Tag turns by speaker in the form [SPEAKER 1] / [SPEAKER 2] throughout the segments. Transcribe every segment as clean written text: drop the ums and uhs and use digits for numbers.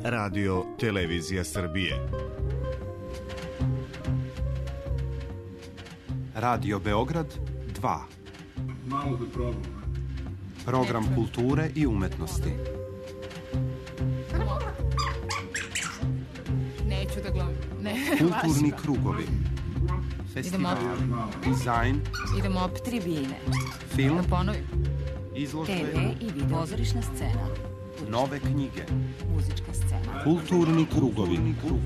[SPEAKER 1] Radio Televizija Srbije.
[SPEAKER 2] Radio Beograd 2.
[SPEAKER 3] Malo da probam.
[SPEAKER 2] Program kulture i umetnosti.
[SPEAKER 4] Neću da gledam.
[SPEAKER 2] Kulturni krugovi. Festival, dizajn.
[SPEAKER 4] Idemo opet tribine.
[SPEAKER 2] Film,
[SPEAKER 4] Da ponovim.
[SPEAKER 2] izložbe,
[SPEAKER 4] TV i video. Pozorišna scena.
[SPEAKER 2] nove knjige.
[SPEAKER 4] Muzička scena.
[SPEAKER 2] Kulturni krugovi.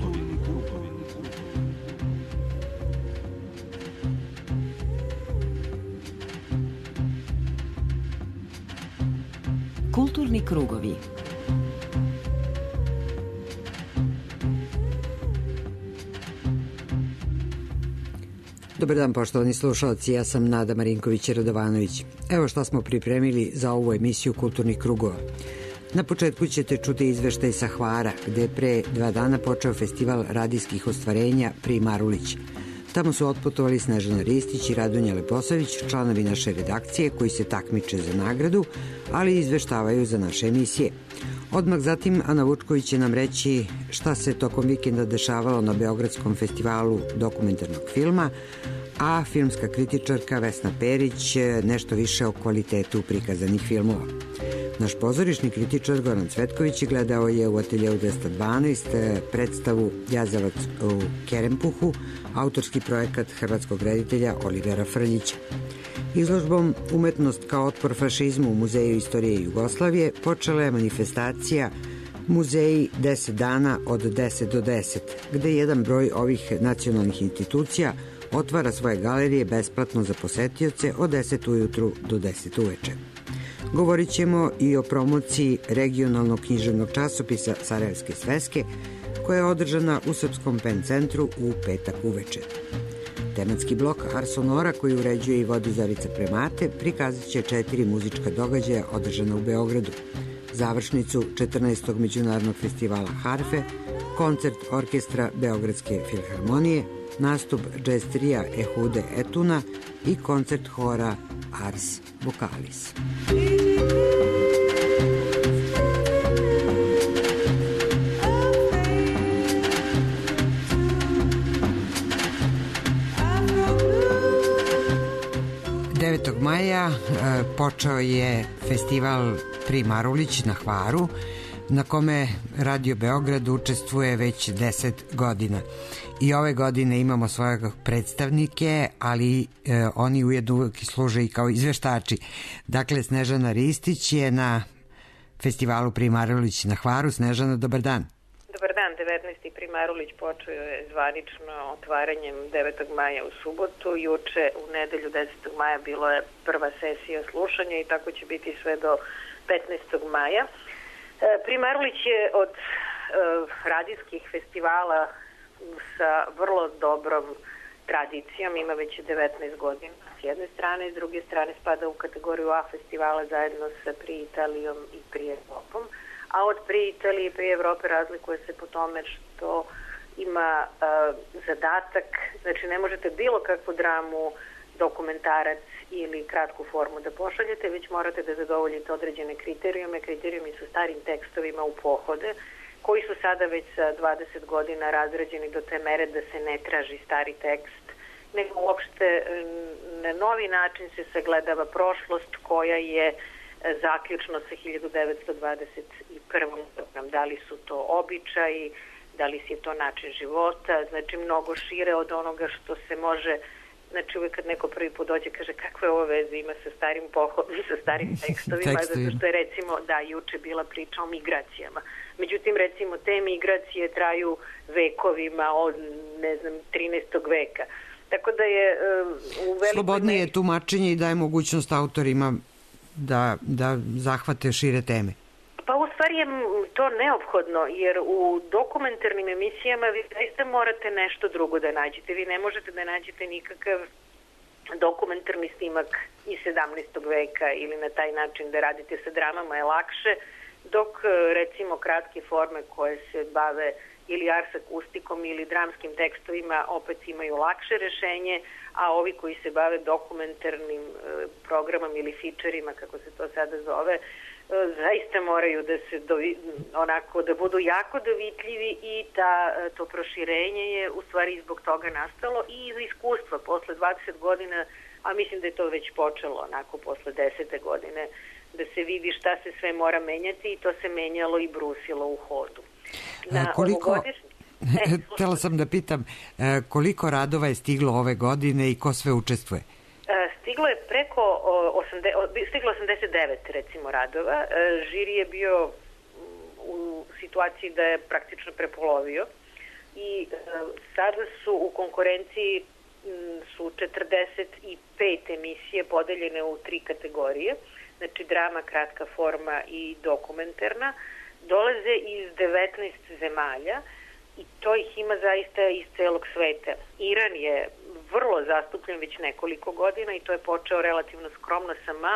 [SPEAKER 4] Kulturni krugovi.
[SPEAKER 5] Dobar dan, poštovani slušalci, ja sam Nada Marinković-Radovanović. Evo šta smo pripremili za ovu emisiju Kulturnih krugova. Na početku ćete čuti izveštaj sa Hvara, gde je pre 2 dana počeo festival radijskih ostvarenja Pri Marulić. Tamo su otputovali Snežana Ristić i Radonja Leposavić, članovi naše redakcije koji se takmiče za nagradu, ali izveštavaju za naše emisije. Odmah zatim Ana Vučković će nam reći šta se tokom vikenda dešavalo na Beogradskom festivalu dokumentarnog filma, a filmska kritičarka Vesna Perić nešto više o kvalitetu prikazanih filmova. Naš pozorišni kritičar Goran Cvetković gledao je u ateljeu 212 predstavu Jazavac u Kerempuhu, autorski projekat hrvatskog reditelja Olivera Frljića. Izložbom Umetnost kao otpor fašizmu u Muzeju istorije Jugoslavije počela je manifestacija Muzeji 10 dana od 10 do 10, gde jedan broj ovih nacionalnih institucija otvara svoje galerije besplatno za posetioce od 10 ujutru do 10 uveče. Govorit ćemo i o promociji regionalnog književnog časopisa Sarajevske sveske, koja je održana u Srpskom pen centru u petak uveče. Tematski blok Ars Sonora, koji uređuje i vodi Zorica Premate, prikazat će 4 muzička događaja održana u Beogradu. Završnicu 14. međunarodnog festivala Harfe, koncert orkestra Beogradske filharmonije, nastup džez trija Ehude Etuna i koncert hora Ars Vokalis. Maja počeo je festival Pri Marulić na Hvaru, na kome Radio Beograd učestvuje već 10 godina. I ove godine imamo svoje predstavnike, ali oni ujedno uvijek služe i kao izveštači. Dakle, Snežana Ristić je na festivalu Pri Marulić na Hvaru. Snežana, dobar dan.
[SPEAKER 6] Dobar dan, 19. Pri Marulić počeo je zvanično otvaranjem 9. maja u subotu. Juče u nedelju 10. maja bilo je prva sesija slušanja i tako će biti sve do 15. maja. Pri Marulić je od radijskih festivala sa vrlo dobrom tradicijom, ima već 19 godina s jedne strane, s druge strane spada u kategoriju A festivala zajedno sa Pri Italijom i Pri Evropom. A od Pri Italije i Pri Evrope razlikuje se po tome što ima zadatak, znači ne možete bilo kakvu dramu, dokumentarac ili kratku formu da pošaljete, već morate da zadovoljite određene kriterijume. Kriterijumi su starim tekstovima u pohode, koji su sada već sa 20 godina razrađeni do te mere da se ne traži stari tekst, nego uopšte na novi način se sagledava prošlost koja je zaključno sa 1921. Da li su to običaji, da li je to način života, znači mnogo šire od onoga što se može, znači uvijek kad neko prvi put dođe kaže kakve ovo veze ima sa starim pohodom, sa starim tekstovima, zato što je recimo juče bila priča o migracijama. Međutim, recimo te migracije traju vekovima od, 13. veka. Tako da je u velikoj...
[SPEAKER 5] Slobodnije je tumačenje i daje mogućnost autorima da zahvate šire teme.
[SPEAKER 6] Pa u stvari je to neophodno, jer u dokumentarnim emisijama vi zaista morate nešto drugo da nađete. Vi ne možete da nađete nikakav dokumentarni snimak iz 17. veka ili na taj način da radite sa dramama je lakše, dok recimo kratke forme koje se bave ili ars akustikom ili dramskim tekstovima opet imaju lakše rešenje, a ovi koji se bave dokumentarnim programom ili fičerima, kako se to sada zove, zaista moraju da se onako da budu jako dovitljivi i to proširenje je u stvari zbog toga nastalo i iz iskustva posle 20 godina, a mislim da je to već počelo onako posle 10. godine, da se vidi šta se sve mora menjati i to se menjalo i brusilo u hodu.
[SPEAKER 5] Htela sam da pitam koliko radova je stiglo ove godine i ko sve učestvuje?
[SPEAKER 6] Stiglo je stiglo 89 recimo radova. Žiri je bio u situaciji da je praktično prepolovio i sada su u konkurenciji su 45 emisije podeljene u 3 kategorije, znači drama, kratka forma i dokumentarna. Dolaze iz 19 zemalja i to ih ima zaista iz celog sveta. Iran je vrlo zastupljen već nekoliko godina i to je počeo relativno skromno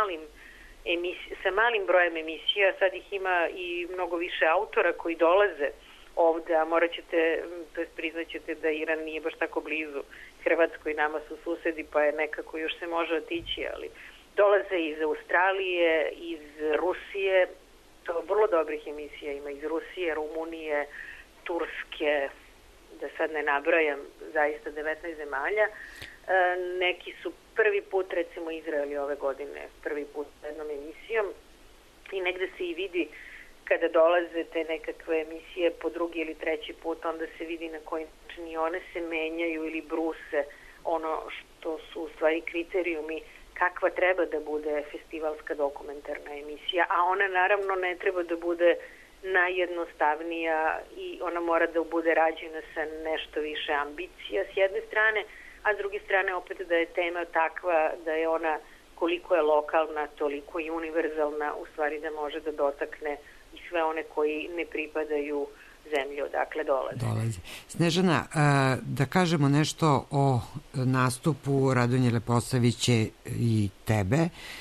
[SPEAKER 6] sa malim brojem emisija. Sad ih ima i mnogo više autora koji dolaze ovde, a priznaćete da Iran nije baš tako blizu Hrvatskoj, nama su susedi pa je nekako još se može otići, ali dolaze iz Australije, iz Rusije, to vrlo dobrih emisija ima iz Rusije, Rumunije, Turske, da sad ne nabrajam, zaista 19 zemalja. Neki su prvi put, recimo Izraeli ove godine, prvi put s jednom emisijom i negde se i vidi kada dolaze te nekakve emisije po drugi ili treći put, onda se vidi na koji način i one se menjaju ili bruse ono što su u stvari kriterijumi kakva treba da bude festivalska dokumentarna emisija, a ona naravno ne treba da bude najjednostavnija i ona mora da bude rađena sa nešto više ambicija s jedne strane, a s druge strane opet da je tema takva da je ona koliko je lokalna, toliko i univerzalna, u stvari da može da dotakne i sve one koji ne pripadaju zemlji odakle dolaze.
[SPEAKER 5] Snežana, da kažemo nešto o nastupu Radonje Leposavića i tebe.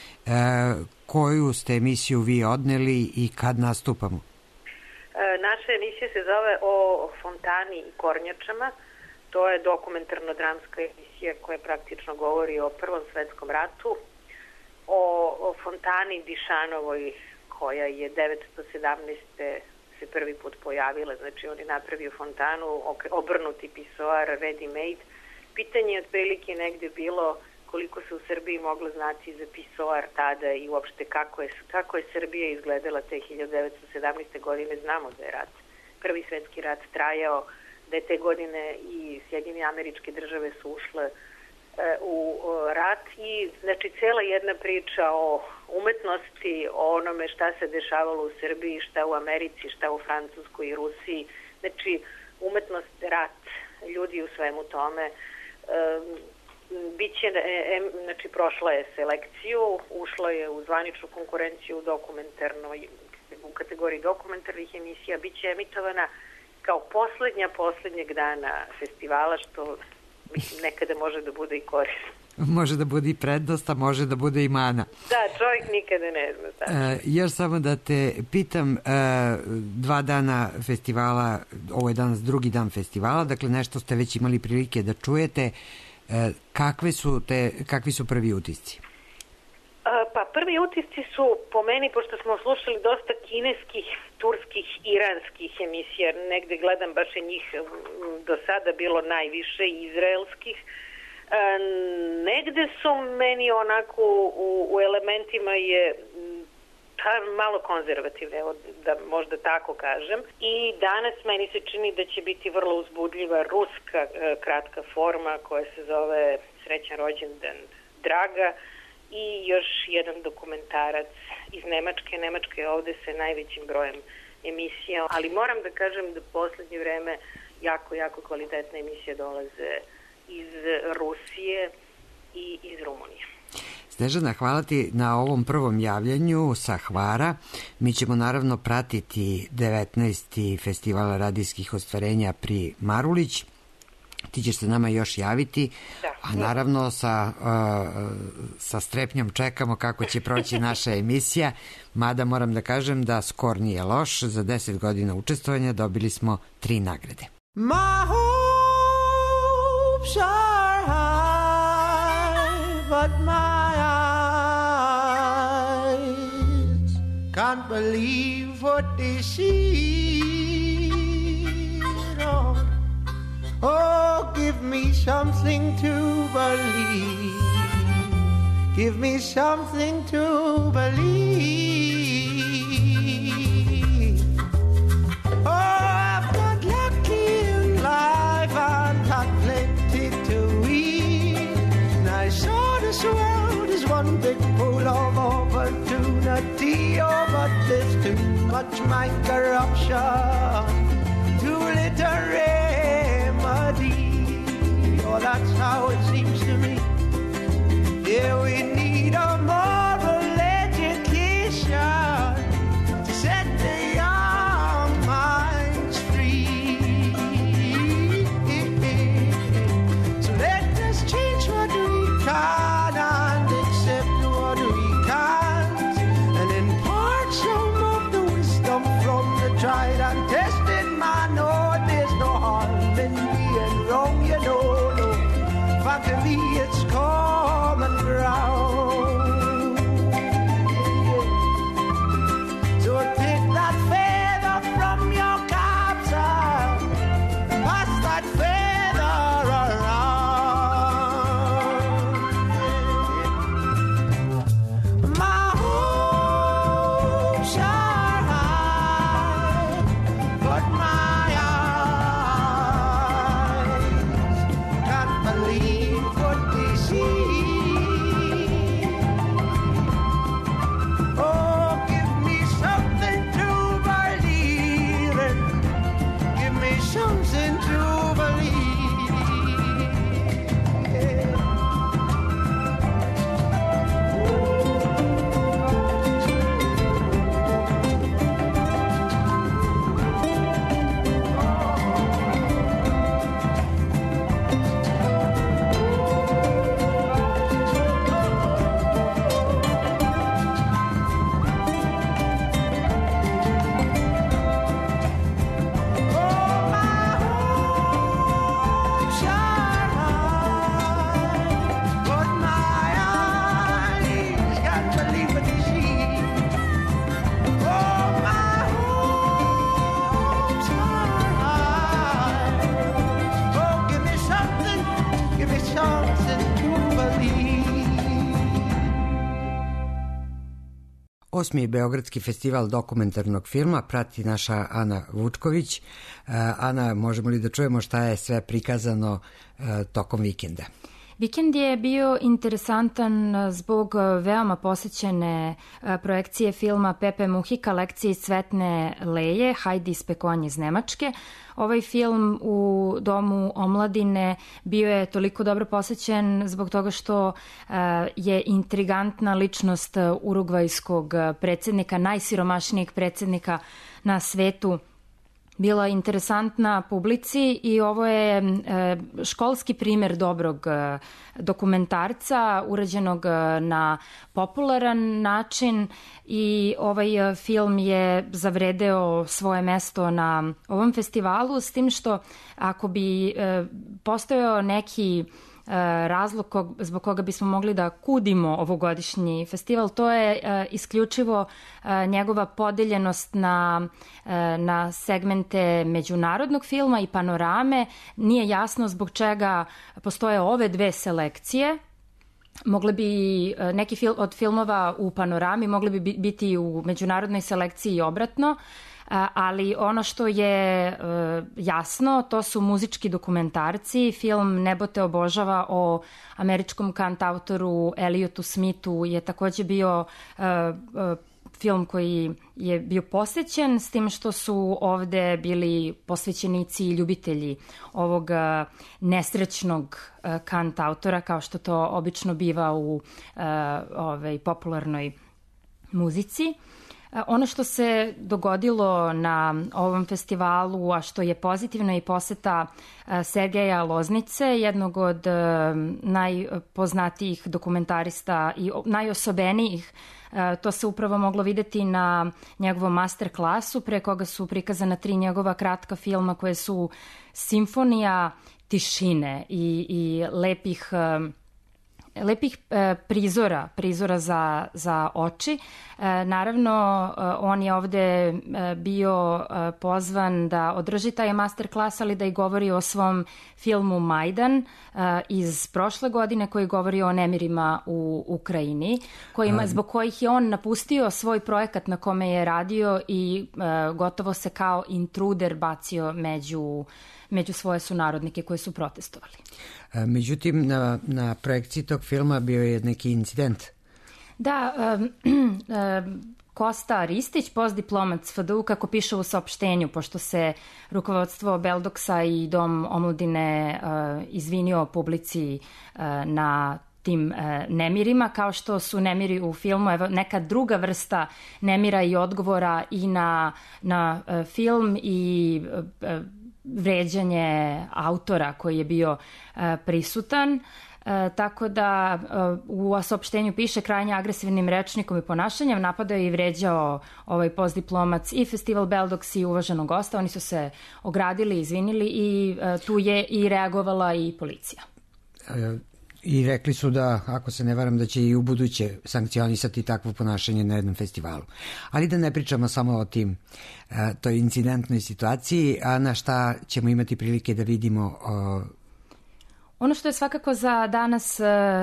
[SPEAKER 5] Koju ste emisiju vi odneli i kad nastupamo?
[SPEAKER 6] Naša emisija se zove O fontani i kornjačama. To je dokumentarno-dramska emisija koja praktično govori o Prvom svetskom ratu, o fontani Dišanovoj koja je 917. se prvi put pojavila, znači on je napravio fontanu, obrnuti pisoar, ready made. Pitanje je otprilike negde bilo koliko se u Srbiji moglo znati za pisoar tada i uopšte kako je Srbija izgledala te 1917. godine. Znamo da je Prvi svetski rat trajao, da je te godine i Sjedinjene Američke Države su ušle u rat i znači cela jedna priča o umetnosti, o onome šta se dešavalo u Srbiji, šta u Americi, šta u Francuskoj i Rusiji, znači umetnost, rat, ljudi u svemu tome. Biće, znači prošla je selekciju, ušla je u zvaničnu konkurenciju u kategoriji dokumentarnih emisija, biće emitovana kao poslednjeg dana festivala, što mislim nekada može da bude i korisno.
[SPEAKER 5] Može da bude i prednost, a može da bude i mana.
[SPEAKER 6] Da, čovjek nikada ne zna.
[SPEAKER 5] Još samo da te pitam, 2 dana festivala, ovo je danas drugi dan festivala, dakle nešto ste već imali prilike da čujete. Kakvi su prvi utisci?
[SPEAKER 6] Pa prvi utisci su po meni, pošto smo slušali dosta kineskih, turskih, iranskih emisija, negde gledam baš je njih do sada bilo najviše, izraelskih, negde su meni onako u elementima je malo konzervativne, da možda tako kažem. I danas meni se čini da će biti vrlo uzbudljiva ruska kratka forma koja se zove Srećan rođendan Draga i još jedan dokumentarac iz Nemačke. Nemačka je ovde sa najvećim brojem emisija, ali moram da kažem da poslednje vreme jako kvalitetne emisije dolaze iz Rusije i iz Rumunije.
[SPEAKER 5] Snežana, hvala ti na ovom prvom javljanju sa Hvara. Mi ćemo naravno pratiti 19. festival radijskih ostvarenja pri Marulić. Ti ćeš se nama još javiti, a naravno sa strepnjom čekamo kako će proći naša emisija, mada moram da kažem da skor nije loš. Za 10 godina učestvovanja dobili smo 3 nagrade.
[SPEAKER 7] My hopes are high, but my eyes can't believe what they see. Oh, oh, give me something to believe. Give me something to believe. Oh, I've got lucky in life and had plenty to eat. And I saw this world as one big pool of opportunity. Oh, but there's too much mind corruption, too little remedy. Oh, that's how it seems to me. Yeah, we need a moral education to set the young minds free. So let us change what we can and accept what we can't, and impart some of the wisdom from the tried and tested man. Oh, there's no harm in being wrong, you know. No, for me it's common ground. So take that feather from your cap, sir, and pass that feather around. My hopes are high, but my eyes can't believe what they see. Oh, give me something to believe in. Give me something to believe. Yeah.
[SPEAKER 5] Osmi Beogradski festival dokumentarnog filma prati naša Ana Vučković. Ana, možemo li da čujemo šta je sve prikazano tokom vikenda?
[SPEAKER 8] Vikend je bio interesantan zbog veoma posećene projekcije filma Pepe Muhika, lekcije Cvetne Leje, Hajdi iz Pekonje iz Nemačke. Ovaj film u Domu omladine bio je toliko dobro posećen zbog toga što je intrigantna ličnost urugvajskog predsjednika, najsiromašnijeg predsjednika na svetu, bila interesantna publici i ovo je školski primer dobrog dokumentarca urađenog na popularan način i ovaj film je zavredeo svoje mesto na ovom festivalu, s tim što ako bi postojao neki razlog zbog koga bismo mogli da kudimo ovogodišnji festival, to je isključivo njegova podeljenost na segmente međunarodnog filma i panorame. Nije jasno zbog čega postoje ove dve selekcije. Mogle bi neki od filmova u panorami mogli bi biti u međunarodnoj selekciji i obratno, ali ono što je jasno, to su muzički dokumentarci. Film Nebo te obožava o američkom kantautoru Elliotu Smithu je takođe bio film koji je bio posvećen, s tim što su ovde bili posvećenici i ljubitelji ovog nesrećnog kantautora, kao što to obično biva u popularnoj muzici. Ono što se dogodilo na ovom festivalu, a što je pozitivno, je poseta Sergeja Loznice, jednog od najpoznatijih dokumentarista i najosobenijih. To se upravo moglo videti na njegovom master klasu, pre koga su prikazana 3 njegova kratka filma koje su simfonija tišine i lepih prizora za oči. Naravno, on je ovde bio pozvan da održi taj masterclass, ali da i govori o svom filmu Majdan iz prošle godine, koji govori o nemirima u Ukrajini, zbog kojih je on napustio svoj projekat na kome je radio i gotovo se kao intruder bacio među svoje sunarodnike koji su protestovali.
[SPEAKER 5] Međutim, na projekciji tog filma bio je neki incident.
[SPEAKER 8] Da, Kosta Ristić, postdiplomac FDU, kako piše u saopštenju, pošto se rukovodstvo Beldoksa i Dom omladine izvinio publici na tim nemirima, kao što su nemiri u filmu, evo neka druga vrsta nemira i odgovora i na film i vređanje autora koji je bio prisutan. Tako da u saopštenju piše krajnje agresivnim rečnikom i ponašanjem napadao i vređao ovaj postdiplomac i festival Beldoks i uvaženog gosta. Oni su se ogradili, izvinili i tu je i reagovala i policija.
[SPEAKER 5] I rekli su da, ako se ne varam, da će i u buduće sankcionisati takvo ponašanje na jednom festivalu. Ali da ne pričamo samo o toj incidentnoj situaciji, a na šta ćemo imati prilike da vidimo.
[SPEAKER 8] Ono što je svakako za danas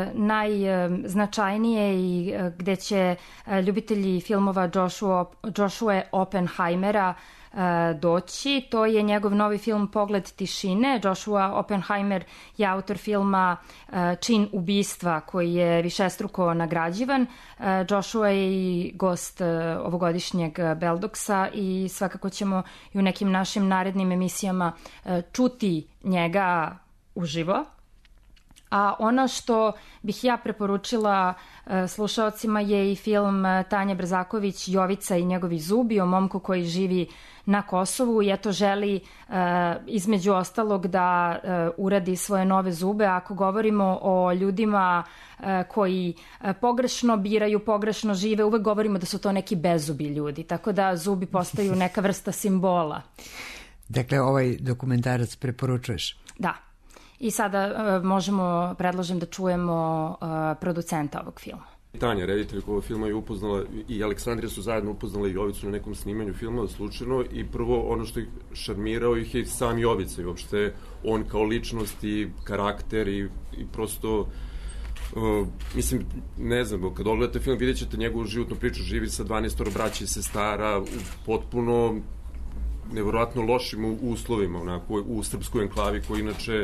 [SPEAKER 8] najznačajnije i gde će ljubitelji filmova Joshua Oppenheimera doći, to je njegov novi film Pogled tišine. Joshua Oppenheimer je autor filma Čin ubistva, koji je višestruko nagrađivan. Joshua je i gost ovogodišnjeg Beldoksa i svakako ćemo i u nekim našim narednim emisijama čuti njega uživo. A ono što bih ja preporučila slušaocima je i film Tanje Brzaković Jovica i njegovi zubi, o momku koji živi na Kosovu i eto želi između ostalog da uradi svoje nove zube. Ako govorimo o ljudima koji pogrešno biraju, pogrešno žive, uvek govorimo da su to neki bezubi ljudi, tako da zubi postaju neka vrsta simbola.
[SPEAKER 5] Dakle, ovaj dokumentarac preporučuješ?
[SPEAKER 8] Da. I sada predlažem da čujemo producenta ovog filma.
[SPEAKER 9] Tanja, rediteljka ovog filma, je upoznala i Aleksandrija su zajedno upoznali Jovicu na nekom snimanju filma slučajno i prvo ono što ih šarmirao ih je sam Jovica i uopšte on kao ličnost i karakter i prosto mislim, ne znam, kad ogledate film vidjet ćete njegovu životnu priču, živi sa 12 braća i sestara u potpuno nevjerojatno lošim uslovima, onako, u srpskoj enklavi koja inače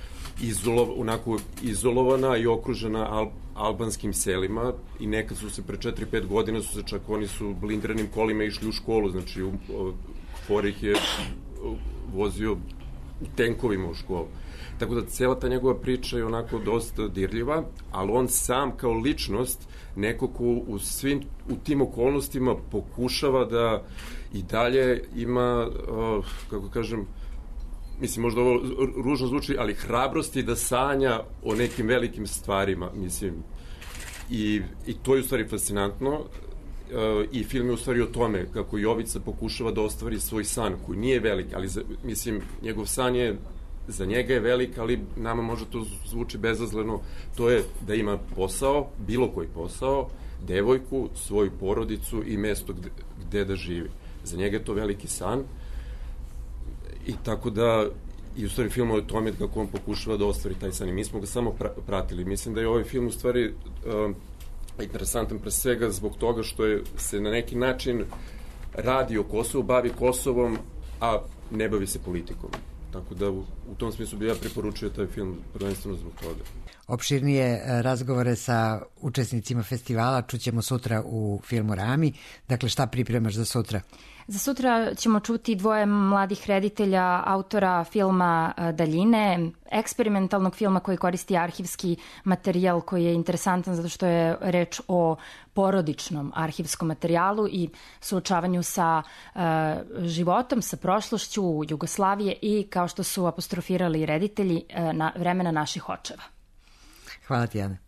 [SPEAKER 9] izolovana i okružena albanskim selima i nekad su se pre 4-5 godina oni su blindiranim kolima išli u školu, znači Fore ih je vozio u tenkovima u školu. Tako da cela ta njegova priča je onako dosta dirljiva, ali on sam kao ličnost neko ko u tim okolnostima pokušava da i dalje ima, kako kažem, mislim, možda ovo ružno zvuči, ali hrabrosti da sanja o nekim velikim stvarima, mislim. I to je u stvari fascinantno i film je u stvari o tome kako Jovica pokušava da ostvari svoj san, koji nije velik, ali mislim, njegov san je, za njega je velik, ali nama možda to zvuči bezazleno, to je da ima posao, bilo koji posao, devojku, svoju porodicu i mesto gde da živi. Za njega je to veliki san. I tako da, i u stvari film je o tome kako on pokušava da ostvari taj san i mi smo ga samo pratili. Mislim da je ovaj film u stvari interesantan pre svega zbog toga što se na neki način radi o Kosovu, bavi Kosovom, a ne bavi se politikom. Tako da u tom smislu bi ja preporučio taj film prvenstveno zbog toga.
[SPEAKER 5] Opširnije razgovore sa učesnicima festivala čućemo sutra u filmu Rami. Dakle, šta pripremaš za sutra?
[SPEAKER 8] Za sutra ćemo čuti dvoje mladih reditelja, autora filma Daljine, eksperimentalnog filma koji koristi arhivski materijal koji je interesantan zato što je reč o porodičnom arhivskom materijalu i suočavanju sa životom, sa prošlošću Jugoslavije i, kao što su apostrofirali reditelji, vremena naših očeva.
[SPEAKER 5] Hvala ti, Ana.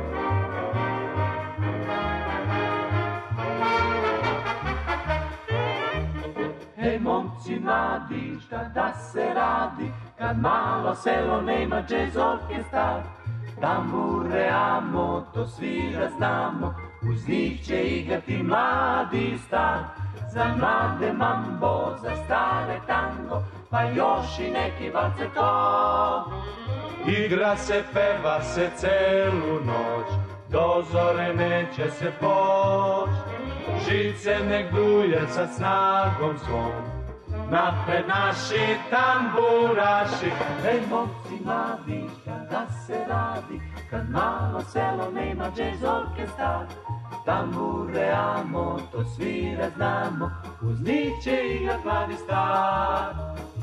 [SPEAKER 7] Hej, momci mladi, šta da se radi, kad malo selo nema džez orkestar?
[SPEAKER 10] Tambure amo, to svira znamo, uz njih će igrati mladi star. Za mlade mambo, za stare tango, pa još i neki valceto. Igra se, peva se celu noć, do zore neće se poć. Žice nek bruje sa snagom svom, napred naši tamburaši. Ej, momci mladi, kada se radi, kad malo selo nema džez orkestar. Tambure amo, to svira znamo, uz njih će igrat mladi star.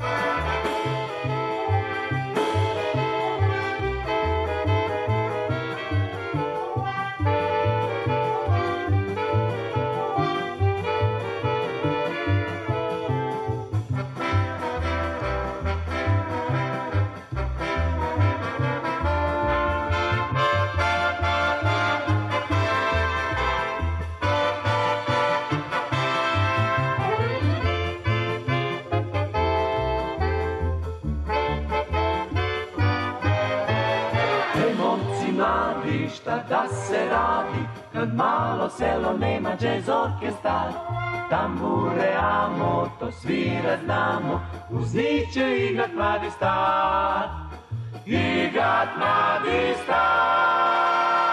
[SPEAKER 10] Šta da se radi, kad malo selo nema džez orkestar. Tambure amo, to svira znamo, uz njih će igrat mladi star. Igrat mladi star.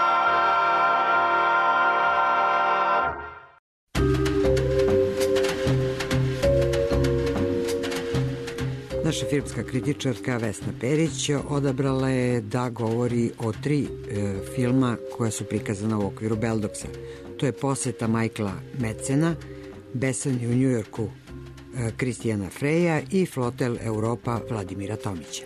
[SPEAKER 5] Naša filmska kritičarka Vesna Perić odabrala je da govori o 3 filma koja su prikazana u okviru Beldoksa. To je Poseta Michaela Medsena, Besanje u Njujorku Kristijana Freja i Flotel Europa Vladimira Tomića.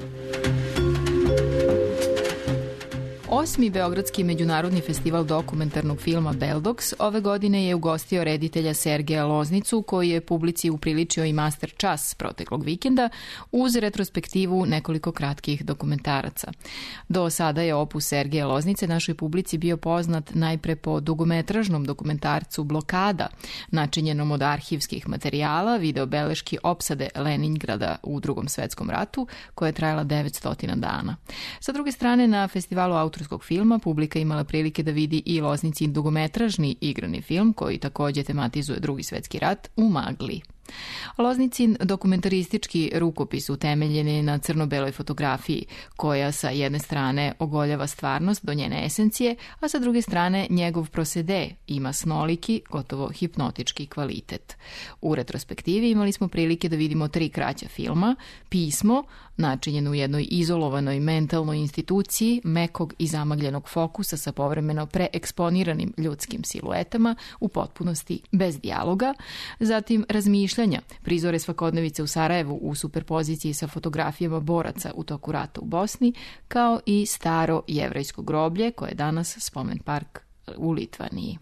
[SPEAKER 11] 8. Beogradski međunarodni festival dokumentarnog filma Beldoks ove godine je ugostio reditelja Sergeja Loznicu, koji je publici upriličio i master čas proteklog vikenda uz retrospektivu nekoliko kratkih dokumentaraca. Do sada je opus Sergeja Loznice našoj publici bio poznat najpre po dugometražnom dokumentarcu Blokada, načinjenom od arhivskih materijala, videobeleški opsade Leningrada u Drugom svetskom ratu, koja je trajala 900 dana. Sa druge strane, na festivalu autorskog filma publika imala prilike da vidi i Loznicin dugometražni igrani film koji takođe tematizuje Drugi svetski rat u magli. Loznicin dokumentaristički rukopis utemeljen je na crno-beloj fotografiji, koja sa jedne strane ogoljava stvarnost do njene esencije, a sa druge strane njegov prosede ima snoliki, gotovo hipnotički kvalitet. U retrospektivi imali smo prilike da vidimo 3 kraća filma: Pismo, načinjeno u jednoj izolovanoj mentalnoj instituciji, mekog i zamagljenog fokusa sa povremeno preeksponiranim ljudskim siluetama, u potpunosti bez dijaloga, zatim Razmišljanja, prizore svakodnevice u Sarajevu u superpoziciji sa fotografijama boraca u toku rata u Bosni, kao i Staro jevrejsko groblje, koje je danas spomen park u Litvaniji.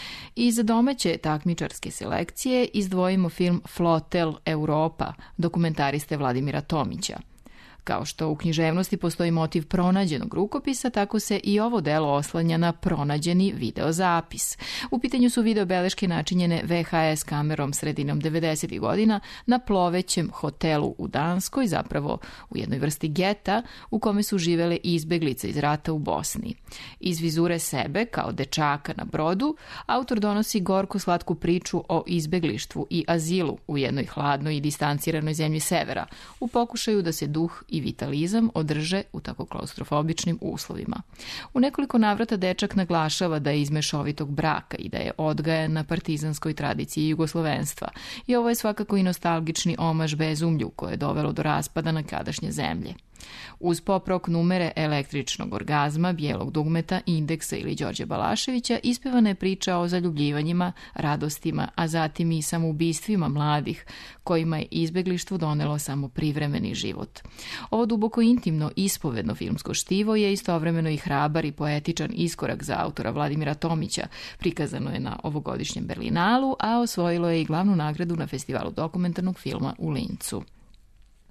[SPEAKER 11] Iz domaće takmičarske selekcije izdvojimo film Flotel Europa, dokumentariste Vladimira Tomića. Kao što u književnosti postoji motiv pronađenog rukopisa, tako se i ovo delo oslanja na pronađeni videozapis. U pitanju su videobeleške načinjene VHS kamerom sredinom 90. godina na plovećem hotelu u Danskoj, zapravo u jednoj vrsti geta u kome su živele izbeglice iz rata u Bosni. Iz vizure sebe, kao dečaka na brodu, autor donosi gorko-slatku priču o izbeglištvu i azilu u jednoj hladnoj i distanciranoj zemlji severa, u pokušaju da se duh i vitalizam održe u tako klaustrofobičnim uslovima. U nekoliko navrata dečak naglašava da je iz mešovitog braka i da je odgajan na partizanskoj tradiciji jugoslovenstva. I ovo je svakako i nostalgični omaž bezumlju koje je dovelo do raspada nekadašnje zemlje. Uz pop-rock numere Električnog orgazma, Bijelog dugmeta, Indeksa ili Đorđe Balaševića ispevana je priča o zaljubljivanjima, radostima, a zatim i samoubistvima mladih, kojima je izbeglištvo donelo samo privremeni život. Ovo duboko intimno, ispovedno filmsko štivo je istovremeno i hrabar i poetičan iskorak za autora Vladimira Tomića. Prikazano je na ovogodišnjem Berlinalu, a osvojilo je i glavnu nagradu na festivalu dokumentarnog filma u Lincu.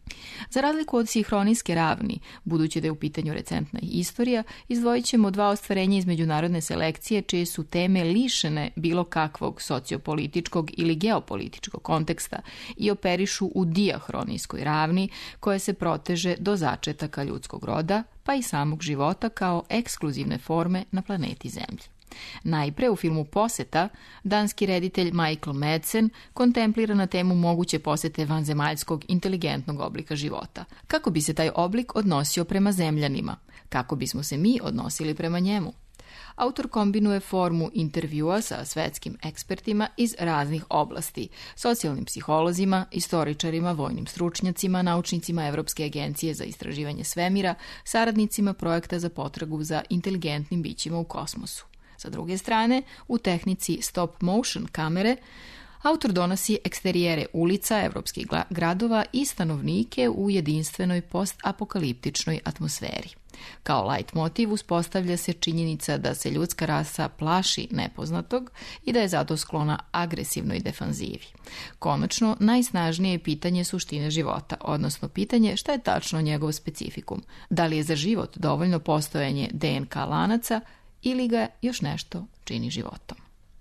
[SPEAKER 11] Za razliku od Sinhronijske ravni, budući da je u pitanju recentna istorija, izdvojit ćemo 2 ostvarenja iz međunarodne selekcije čije su teme lišene bilo kakvog sociopolitičkog ili geopolitičkog konteksta i operišu u dijahronijskoj ravni koja se proteže do začetaka ljudskog roda, pa i samog života kao ekskluzivne forme na planeti Zemlji. Najpre u filmu Poseta, danski reditelj Michael Madsen kontemplira na temu moguće posete vanzemaljskog inteligentnog oblika života. Kako bi se taj oblik odnosio prema zemljanima? Kako bismo se mi odnosili prema njemu? Autor kombinuje formu intervjua sa svetskim ekspertima iz raznih oblasti, socijalnim psiholozima, istoričarima, vojnim stručnjacima, naučnicima Evropske agencije za istraživanje svemira, saradnicima projekta za potragu za inteligentnim bićima u kosmosu. Sa druge strane, u tehnici stop motion kamere, autor donosi eksterijere ulica, evropskih gradova i stanovnike u jedinstvenoj postapokaliptičnoj atmosferi. Kao light motiv uspostavlja se činjenica da se ljudska rasa plaši nepoznatog i da je zato sklona agresivnoj defanzivi. Konačno, najsnažnije je pitanje suštine života, odnosno pitanje šta je tačno njegov specifikum. Da li je za život dovoljno postojanje DNK lanaca ili ga još nešto čini životom.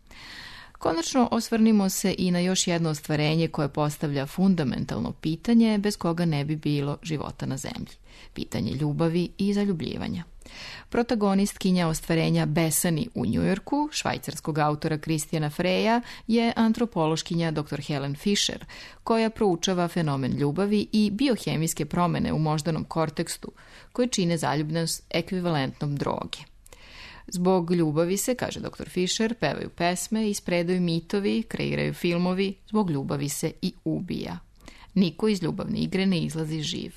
[SPEAKER 11] Konačno osvrnimo se i na još jedno ostvarenje koje postavlja fundamentalno pitanje bez koga ne bi bilo života na zemlji. Pitanje ljubavi i zaljubljivanja. Protagonistkinja ostvarenja Besani u Njujorku, švajcarskog autora Kristijana Freja, je antropološkinja dr. Helen Fisher, koja proučava fenomen ljubavi i biohemijske promene u moždanom kortekstu koje čine zaljubljenost ekvivalentnom droge. Zbog ljubavi se, kaže dr. Fisher, pevaju pesme, ispredaju mitovi, kreiraju filmovi, zbog ljubavi se i ubija. Niko iz ljubavne igre ne izlazi živ.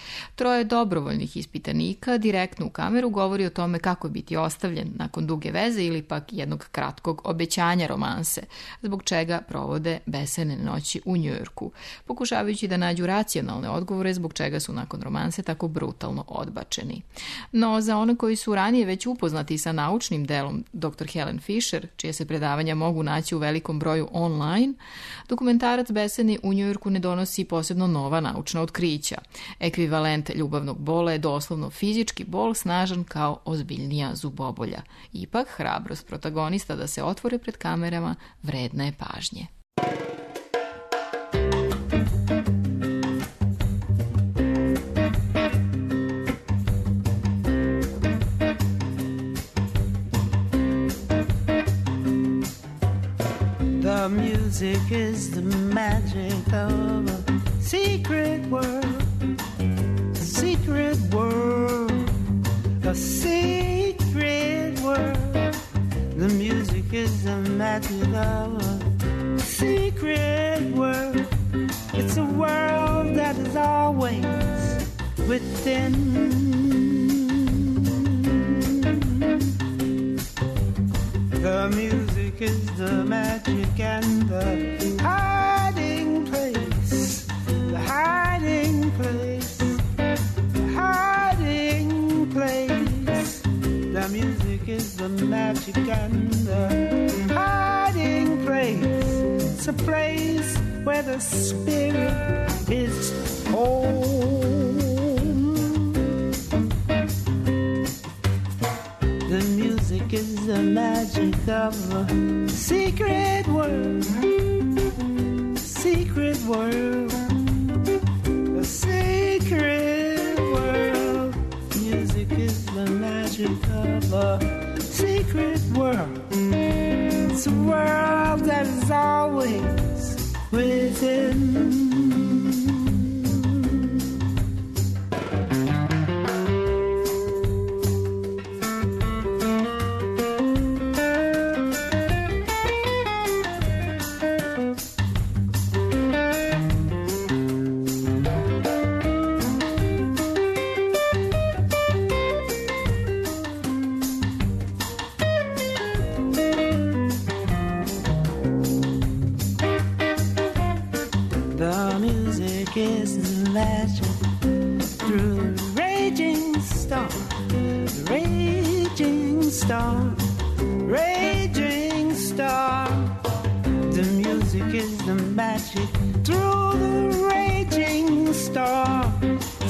[SPEAKER 11] 3 dobrovoljnih ispitanika direktno u kameru govori o tome kako je biti ostavljen nakon duge veze ili pak jednog kratkog obećanja romanse, zbog čega provode besene noći u Njujorku, pokušavajući da nađu racionalne odgovore zbog čega su nakon romanse tako brutalno odbačeni. No, za one koji su ranije već upoznati sa naučnim delom dr. Helen Fisher, čije se predavanja mogu naći u velikom broju online, dokumentarac Beseni u Njujorku ne donosi posebno nova naučna otkrića. Ekvivalent ljubavnog bola je doslovno fizički bol snažan kao ozbiljnija zubobolja. Ipak, hrabrost protagonista da se otvore pred kamerama vredna je pažnje.
[SPEAKER 7] The music is the magic of a secret world. Secret world, a secret world. The music is the magic of a secret world. It's a world that is always within. The music is the magic and the hiding place. The hiding place. The music is the magic and the hiding place. It's a place where the spirit is home. The music is the magic of a secret world. Secret world. A secret world. Music is the magic of a secret world. It's a world that is always within.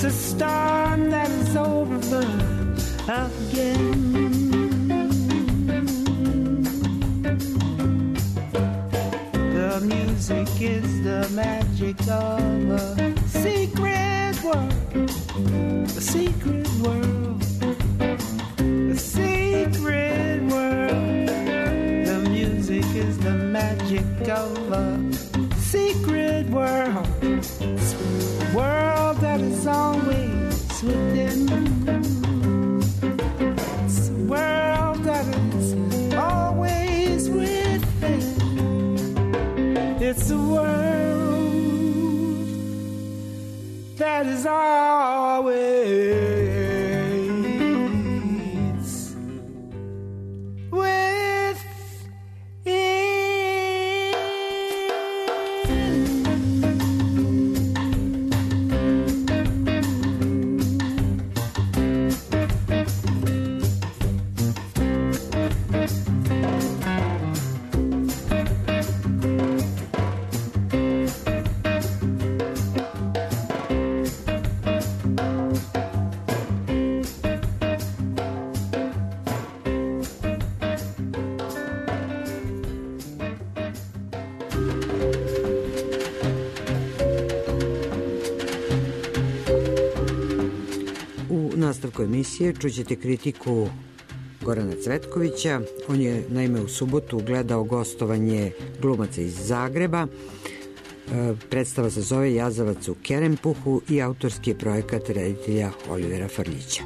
[SPEAKER 7] It's a storm that is over again. The music is the magic of a secret world, a secret world, a secret world. The music is the magic of a secret world, a world that is always within. It's a world that is always within. It's a world that is always
[SPEAKER 5] nastavku emisije čućete kritiku Gorana Cvetkovića. On je naime u subotu gledao gostovanje glumaca iz Zagreba. Predstava se zove Jazavac u Kerempuhu i autorski je projekat reditelja Olivera Frljića.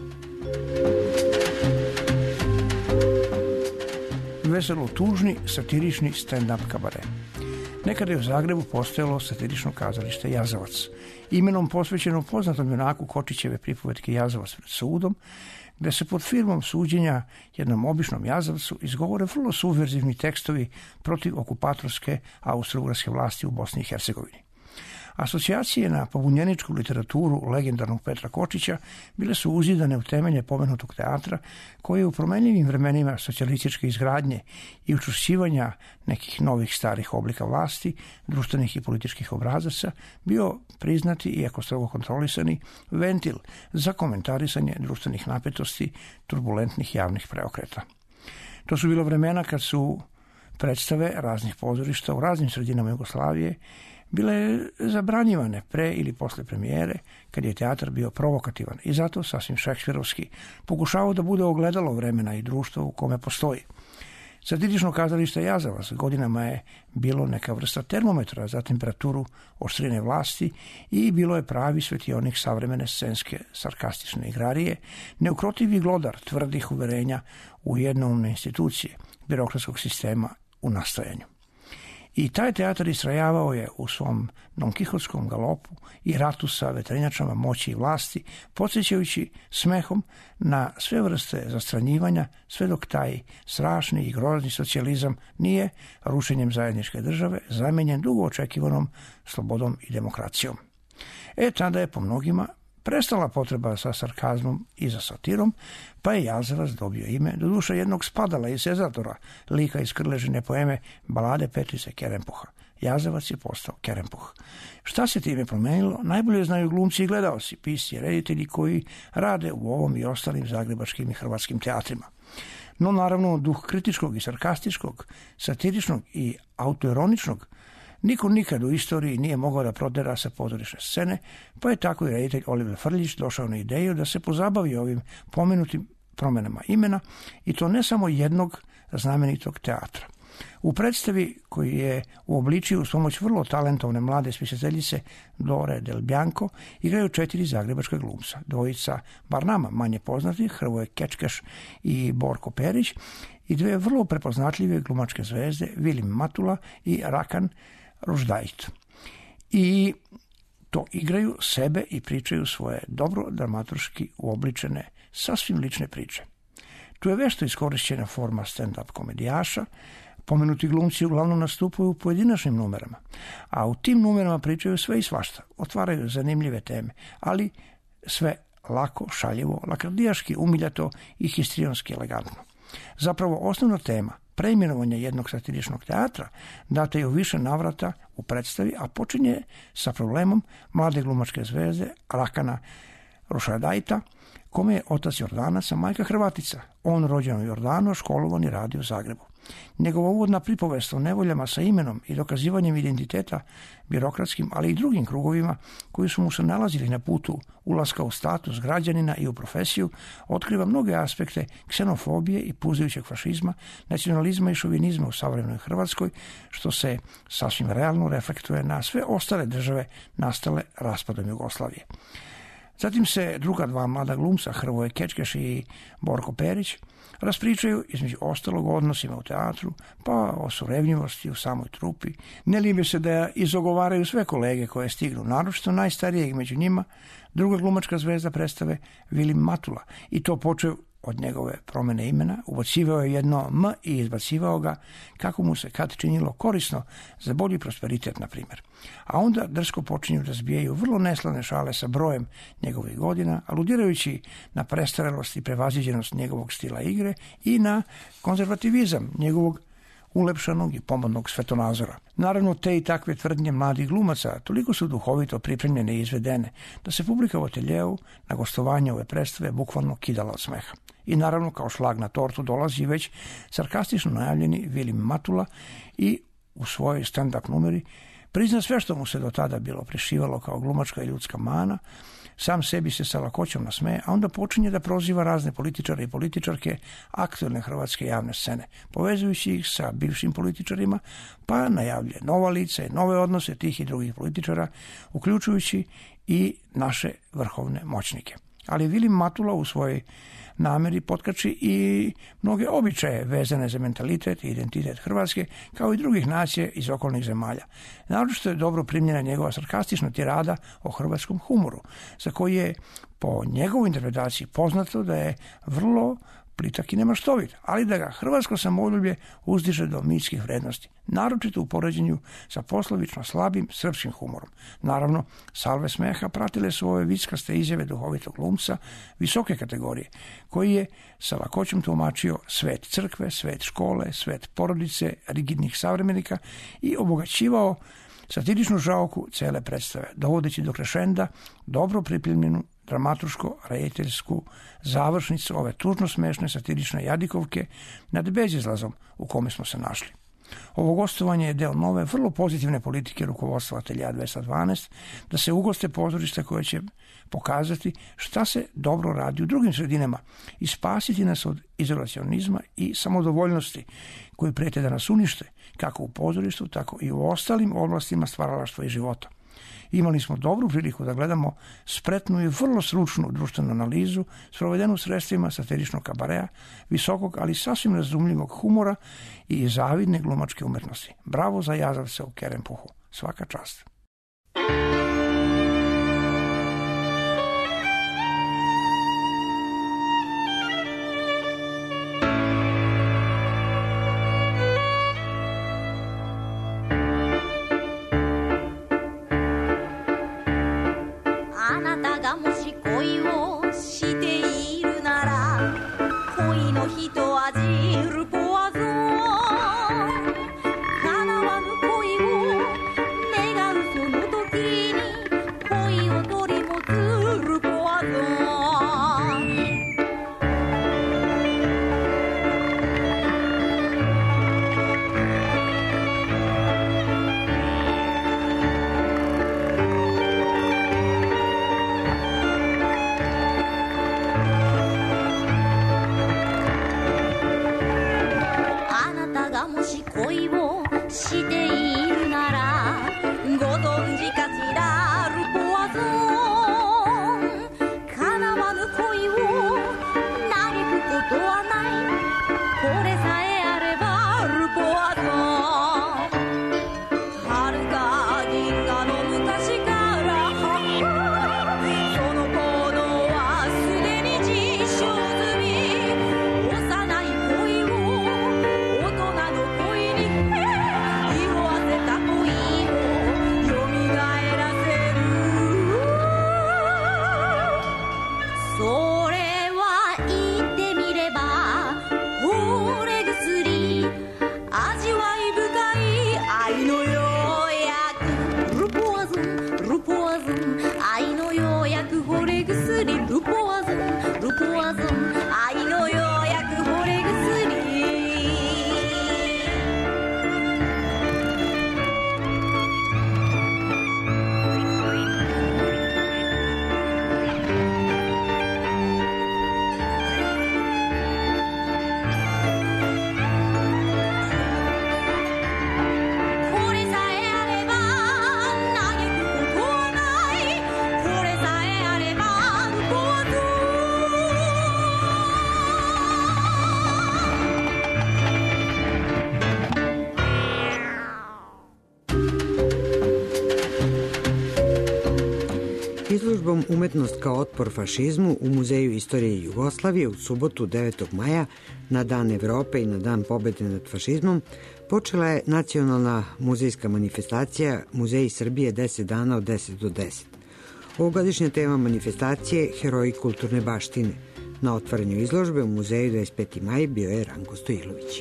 [SPEAKER 12] Veselo tužni satirični stand-up kabare. Nekada je u Zagrebu postojalo satirično kazalište Jazavac, imenom posvećeno poznatom junaku Kočićeve pripovetke Jazavac pred sudom, gde se pod firmom suđenja jednom običnom Jazavcu izgovore vrlo subverzivni tekstovi protiv okupatorske austro-ugarske vlasti u Bosni i Hercegovini. Asocijacije na pobunjeničku literaturu legendarnog Petra Kočića bile su uzidane u temelje pomenutog teatra, koji je u promenljivim vremenima socijalističke izgradnje i učvršćivanja nekih novih starih oblika vlasti, društvenih i političkih obrazaca, bio priznati, iako strogo kontrolisani, ventil za komentarisanje društvenih napetosti, turbulentnih javnih preokreta. To su bilo vremena kad su predstave raznih pozorišta u raznim sredinama Jugoslavije bile zabranjivane pre ili posle premijere, kad je teatar bio provokativan i zato sasvim šekspirovski pokušavao da bude ogledalo vremena i društva u kome postoji. Satirično kazalište Jazavac godinama je bilo neka vrsta termometra za temperaturu oštrine vlasti i bilo je pravi svetionik savremene scenske sarkastične igrarije, neukrotivi glodar tvrdih uverenja u jednoumne institucije birokratskog sistema u nastajanju. I taj teatar istrajavao je u svom donkihotskom galopu i ratu sa vetrenjačama moći i vlasti, podsjećajući smehom na sve vrste zastranjivanja, sve dok taj strašni i grozni socijalizam nije rušenjem zajedničke države zamenjen dugo očekivanom slobodom i demokracijom. Tada je po mnogima prestala potreba za sarkazmom i za satirom, pa je Jazavac dobio ime, doduše jednog spadala i sezatora, lika iz Krležine poeme Balade Petrice Kerempuha. Jazavac je postao Kerempuh. Šta se time promenilo, najbolje znaju glumci i gledaoci, pisci i reditelji koji rade u ovom i ostalim zagrebačkim i hrvatskim teatrima. No naravno, duh kritičkog i sarkastičkog, satiričnog i autoironičnog niko nikad u istoriji nije mogao da prodera sa pozorišne scene, pa je tako i reditelj Oliver Frljić došao na ideju da se pozabavi ovim pomenutim promenama imena, i to ne samo jednog znamenitog teatra. U predstavi koji je uobličio uz pomoć vrlo talentovne mlade spisateljice Dore Del Bianco igraju 4 zagrebačka glumca, dvojica bar nama manje poznatih, Hrvoje Kečkeš i Borko Perić, i 2 vrlo prepoznatljive glumačke zvezde, Vilim Matula i Rakan Ruždajt. I to igraju sebe i pričaju svoje dobro dramaturški uobličene, sasvim lične priče. Tu je vešto iskorišćena forma stand-up komedijaša. Pomenuti glumci uglavnom nastupaju u pojedinačnim numerama, a u tim numerama pričaju sve i svašta, otvaraju zanimljive teme, ali sve lako, šaljivo, lakrdijaški, umiljato i histrionski elegantno. Zapravo osnovna tema preimenovanja jednog satiričnog teatra data je u više navrata u predstavi, a počinje sa problemom mlade glumačke zvezde Rakana Rošadajta, kome je otac Jordanac, a majka Hrvatica. On rođen u Jordanu, školovan i radi u Zagrebu. Njegova uvodna pripovest o nevoljama sa imenom i dokazivanjem identiteta birokratskim, ali i drugim krugovima koji su mu se nalazili na putu ulaska u status građanina i u profesiju, otkriva mnoge aspekte ksenofobije i puzajućeg fašizma, nacionalizma i šovinizma u savremenoj Hrvatskoj, što se sasvim realno reflektuje na sve ostale države nastale raspadom Jugoslavije. Zatim se druga dva mlada glumca, Hrvoje Kečkeš i Borko Perić, raspričaju između ostalog o odnosima u teatru, pa o surevnjivosti u samoj trupi. Ne libe se da izogovaraju sve kolege koje stignu, naročito najstarijeg među njima, druga glumačka zvezda predstave Vilim Matula, i to počeo od njegove promene imena, ubacivao je jedno M i izbacivao ga kako mu se kad činilo korisno za bolji prosperitet, na primjer. A onda drsko počinju da zbijaju vrlo neslavne šale sa brojem njegovih godina, aludirajući na prestarelost i prevaziđenost njegovog stila igre i na konzervativizam njegovog ulepšanog i pomodnog svetonazora. Naravno, te i takve tvrdnje mladih glumaca toliko su duhovito pripremljene i izvedene da se publika u ateljeu na gostovanje ove predstave bukvalno kidala od smeha. I naravno, kao šlag na tortu dolazi već sarkastično najavljeni Vilim Matula i u svojoj stand-up numeri prizna sve što mu se do tada bilo prišivalo kao glumačka i ljudska mana, sam sebi se sa lakoćom nasmeje, a onda počinje da proziva razne političare i političarke aktuelne hrvatske javne scene, povezujući ih sa bivšim političarima, pa najavlje nova lica i nove odnose tih i drugih političara, uključujući i naše vrhovne moćnike. Ali Vilim Matula u svojoj nameri potkači i mnoge običaje vezane za mentalitet i identitet Hrvatske, kao i drugih nacija iz okolnih zemalja. Naročito je dobro primljena njegova sarkastična tirada o hrvatskom humoru, za koji je po njegovoj interpretaciji poznato da je vrlo plitak i nemaštovit, ali da ga hrvatsko samoljublje uzdiže do mitskih vrednosti, naročito u poređenju sa poslovično slabim srpskim humorom. Naravno, salve smeha pratile su ove vickaste izjave duhovitog glumca visoke kategorije, koji je sa lakoćom tumačio svet crkve, svet škole, svet porodice, rigidnih savremenika i obogaćivao satiričnu žaoku cele predstave, dovodeći do krešenda dobro pripremljenu dramaturško-rediteljsku završnicu ove tužno smešne satirične jadikovke nad bezizlazom u kome smo se našli. Ovo gostovanje je deo nove, vrlo pozitivne politike rukovodstva Ateljea 212, da se ugoste pozorišta koje će pokazati šta se dobro radi u drugim sredinama i spasiti nas od izolacionizma i samodovoljnosti koji prete da nas unište, kako u pozorištu, tako i u ostalim oblastima stvaralaštva i života. Imali smo dobru priliku da gledamo spretnu i vrlo stručnu društvenu analizu sprovedenu sredstvima satiričnog kabarea, visokog, ali sasvim razumljivog humora i zavidne glumačke umetnosti. Bravo za jazavce u Kerempuhu. Svaka čast.
[SPEAKER 13] 惚れ薬ルポワゾンルポワゾン愛のようやく惚れ薬
[SPEAKER 5] Izložbom Umetnost kao otpor fašizmu u Muzeju istorije Jugoslavije u subotu 9. maja na Dan Evrope i na Dan pobede nad fašizmom počela je nacionalna muzejska manifestacija Muzeji Srbije 10 dana od 10 do 10. Ovogodišnja tema manifestacije Heroji kulturne baštine. Na otvaranju izložbe u Muzeju 25. maj bio je Ranko Stojilović.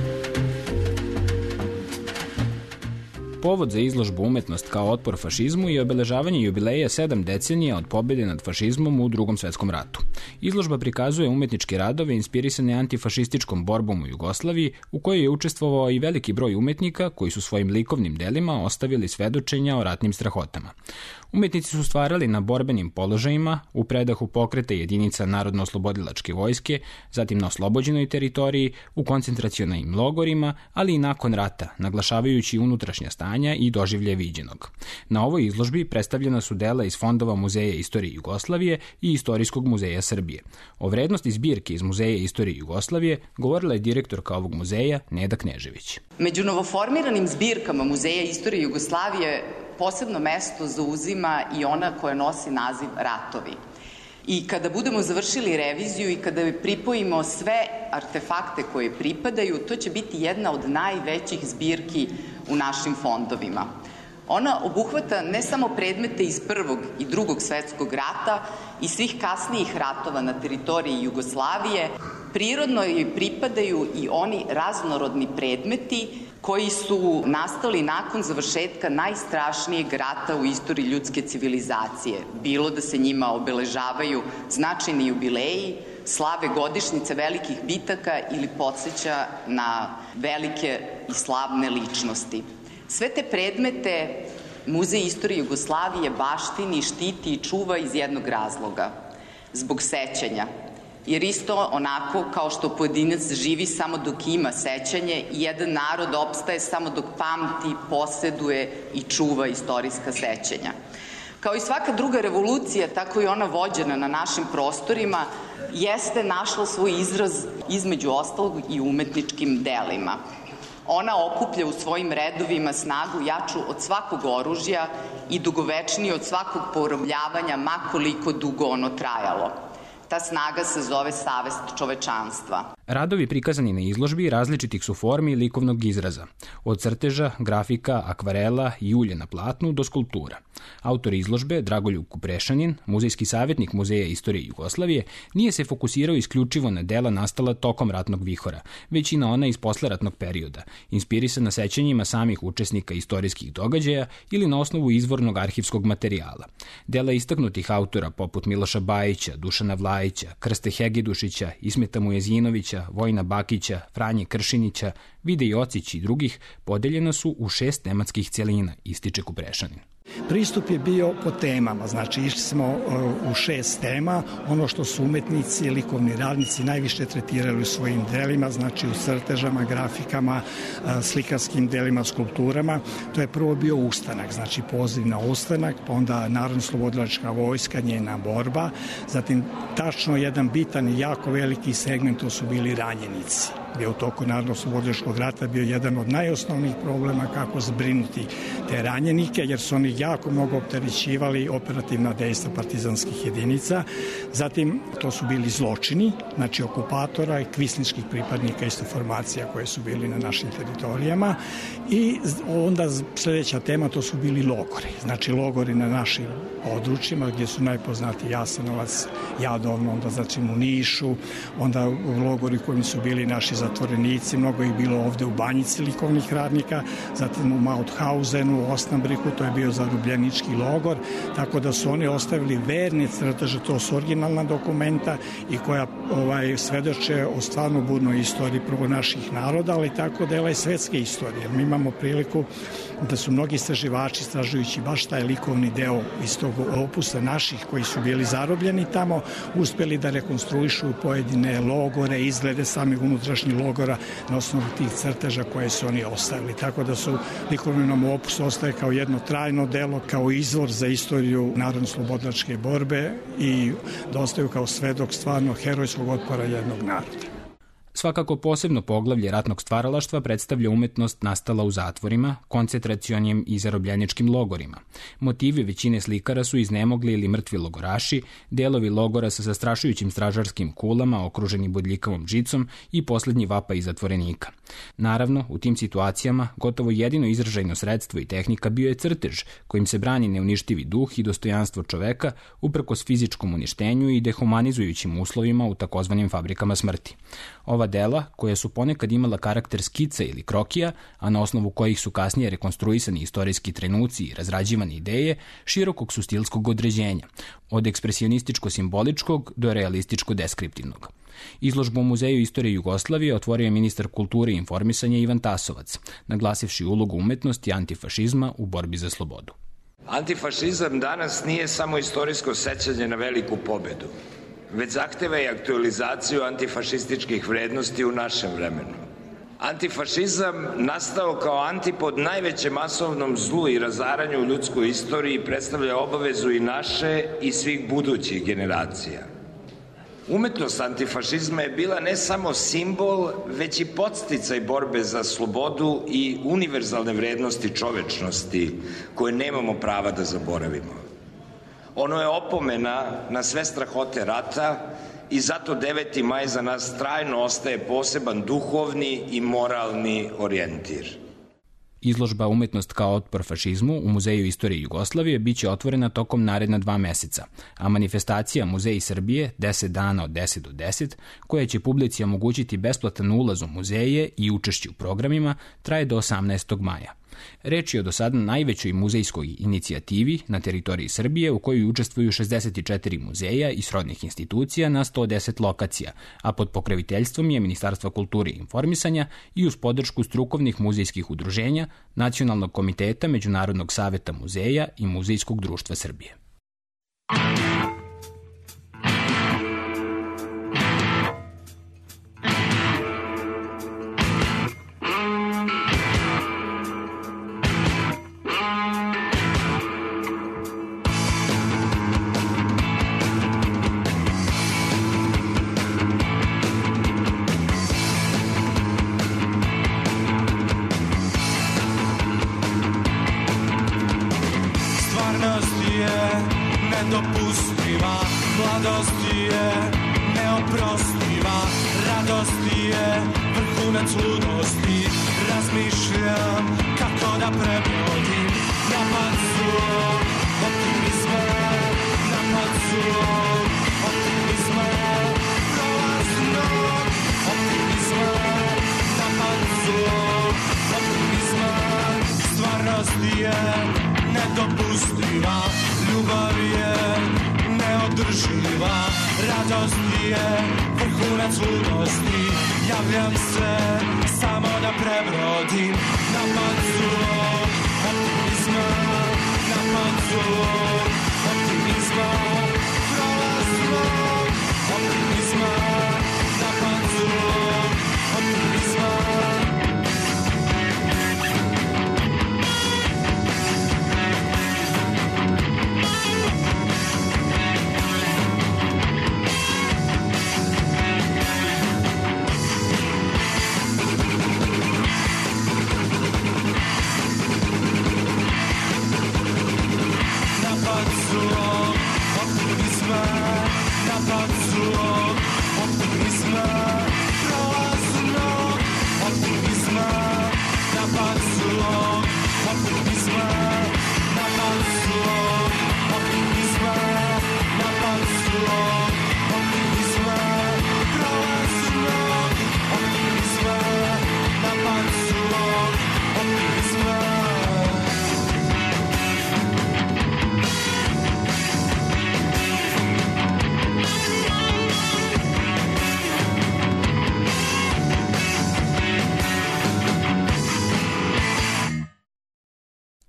[SPEAKER 14] Povod za izložbu Umetnost kao otpor fašizmu je obeležavanje jubileja 7 decenija od pobjede nad fašizmom u Drugom svetskom ratu. Izložba prikazuje umetničke radove inspirisane antifašističkom borbom u Jugoslaviji, u kojoj je učestvovao i veliki broj umetnika koji su svojim likovnim delima ostavili svedočenja o ratnim strahotama. Umetnici su stvarali na borbenim položajima, u predahu pokreta jedinica Narodno-oslobodilačke vojske, zatim na oslobođenoj teritoriji, u koncentracionim logorima, ali i nakon rata, naglašavajući unutrašnja stanja i doživlje viđenog. Na ovoj izložbi predstavljena su dela iz fondova Muzeja istorije Jugoslavije i Istorijskog muzeja Srbije. O vrednosti zbirke iz Muzeja istorije Jugoslavije govorila je direktorka ovog muzeja Neda Knežević.
[SPEAKER 15] Među novoformiranim zbirkama Muzeja istorije Jugoslavije posebno mesto zauzima i ona koja nosi naziv Ratovi. I kada budemo završili reviziju i kada pripojimo sve artefakte koje pripadaju, to će biti jedna od najvećih zbirki u našim fondovima. Ona obuhvata ne samo predmete iz Prvog i Drugog svetskog rata i svih kasnijih ratova na teritoriji Jugoslavije, prirodno joj pripadaju i oni raznorodni predmeti koji su nastali nakon završetka najstrašnijeg rata u istoriji ljudske civilizacije. Bilo da se njima obeležavaju značajni jubileji, slave godišnjice velikih bitaka ili podsjeća na velike i slavne ličnosti. Sve te predmete Muzej istorije Jugoslavije baštini, štiti i čuva iz jednog razloga. Zbog sećanja. Jer isto onako kao što pojedinac živi samo dok ima sećanje i jedan narod opstaje samo dok pamti, poseduje i čuva istorijska sećanja. Kao i svaka druga revolucija, tako i ona vođena na našim prostorima, jeste našla svoj izraz između ostalog i umetničkim delima. Ona okuplja u svojim redovima snagu jaču od svakog oružja i dugovečnije od svakog porobljavanja, ma koliko dugo ono trajalo. Ta snaga se zove savest čovečanstva.
[SPEAKER 14] Radovi prikazani na izložbi različitih su formi likovnog izraza, od crteža, grafika, akvarela i ulje na platnu do skulptura. Autor izložbe, Dragoljub Kuprešanin, muzejski savjetnik Muzeja istorije Jugoslavije, nije se fokusirao isključivo na dela nastala tokom ratnog vihora, već i na ona iz posleratnog perioda, inspirisana sećanjima samih učesnika istorijskih događaja ili na osnovu izvornog arhivskog materijala. Dela istaknutih autora poput Miloša Bajića, Dušana Vlajića, Krste Hegedušića, Ismeta Mujezinovića, Vojina Bakića, Franje Kršinića, Vide Jocić i drugih podeljena su u 6 tematskih celina, ističe Kuprešanin.
[SPEAKER 12] Pristup je bio po temama, znači išli smo u 6 tema, ono što su umetnici, likovni radnici najviše tretirali u svojim delima, znači u crtežama, grafikama, slikarskim delima, skulpturama. To je prvo bio ustanak, znači poziv na ustanak, pa onda Narodno-oslobodilačka vojska, njena borba, zatim tačno jedan bitan i jako veliki segment, to su bili ranjenici. Bio u toku Narodno-oslobodilačkog rata bio jedan od najosnovnijih problema kako zbrinuti te ranjenike, jer su oni jako mnogo opterećivali operativna dejstva partizanskih jedinica. Zatim, to su bili zločini, znači okupatora i kvislinških pripadnika isto formacija koje su bili na našim teritorijama. I onda sledeća tema, to su bili logori. Znači, logori na našim područjima, gdje su najpoznati Jasenovac, Jadovno, onda znači u Nišu, onda logori kojim su bili naši
[SPEAKER 16] zatvorenici, mnogo ih bilo ovde u Banjici likovnih radnika, zatim u Mauthausenu, u Osnabriku, to je bio zarobljenički logor, tako da su oni ostavili verne crteže, to su originalna dokumenta i koja svedoče o stvarno budnoj istoriji prvo naših naroda, ali tako dela i svetske istorije. Mi imamo priliku da su mnogi istraživači, istražujući baš taj likovni deo iz tog opusa naših koji su bili zarobljeni tamo, uspeli da rekonstruišu pojedine logore, izglede samih unutrašnjih logora na osnovu tih crteža koje su oni ostavili. Tako da su likovni nam opus ostaje kao jedno trajno delo, kao izvor za istoriju narodno-slobodlačke borbe i da ostaju kao svedok stvarno herojskog otpora jednog naroda.
[SPEAKER 14] Svakako posebno poglavlje ratnog stvaralaštva predstavlja umetnost nastala u zatvorima, koncentracionim i zarobljeničkim logorima. Motivi većine slikara su iznemogli ili mrtvi logoraši, delovi logora sa zastrašujućim stražarskim kulama okruženi bodljikavom žicom i poslednji vapaj zatvorenika. Naravno, u tim situacijama gotovo jedino izražajno sredstvo i tehnika bio je crtež, kojim se brani neuništivi duh i dostojanstvo čoveka uprkos fizičkom uništenju i dehumanizujućim uslovima u takozvanim fabrikama smrti. Ova dela, koja su ponekad imala karakter skica ili krokija, a na osnovu kojih su kasnije rekonstruisani istorijski trenuci i razrađivane ideje, širokog su stilskog određenja, od ekspresionističko-simboličkog do realističko-deskriptivnog. Izložbu u Muzeju istorije Jugoslavije otvorio je ministar kulture i informisanja Ivan Tasovac, naglasivši ulogu umetnosti i antifašizma u borbi za slobodu.
[SPEAKER 17] Antifašizam danas nije samo istorijsko sećanje na veliku pobedu, već zahteva i aktualizaciju antifašističkih vrednosti u našem vremenu. Antifašizam nastao kao antipod najvećem masovnom zlu i razaranju u ljudskoj istoriji predstavlja obavezu i naše i svih budućih generacija. Umetnost antifašizma je bila ne samo simbol, već i podsticaj borbe za slobodu i univerzalne vrednosti čovečnosti koje nemamo prava da zaboravimo. Ono je opomena na sve strahote rata i zato 9. maj za nas trajno ostaje poseban duhovni i moralni orijentir.
[SPEAKER 14] Izložba Umetnost kao otpor fašizmu u Muzeju istorije Jugoslavije biće otvorena tokom naredna 2 meseca, a manifestacija Muzeji Srbije 10 dana od 10 do 10, koja će publici omogućiti besplatan ulaz u muzeje i učešće u programima, traje do 18. maja. Reč je o do sada najvećoj muzejskoj inicijativi na teritoriji Srbije u kojoj učestvuju 64 muzeja i srodnih institucija na 110 lokacija, a pod pokroviteljstvom je Ministarstva kulture i informisanja i uz podršku strukovnih muzejskih udruženja, Nacionalnog komiteta Međunarodnog saveta muzeja i Muzejskog društva Srbije.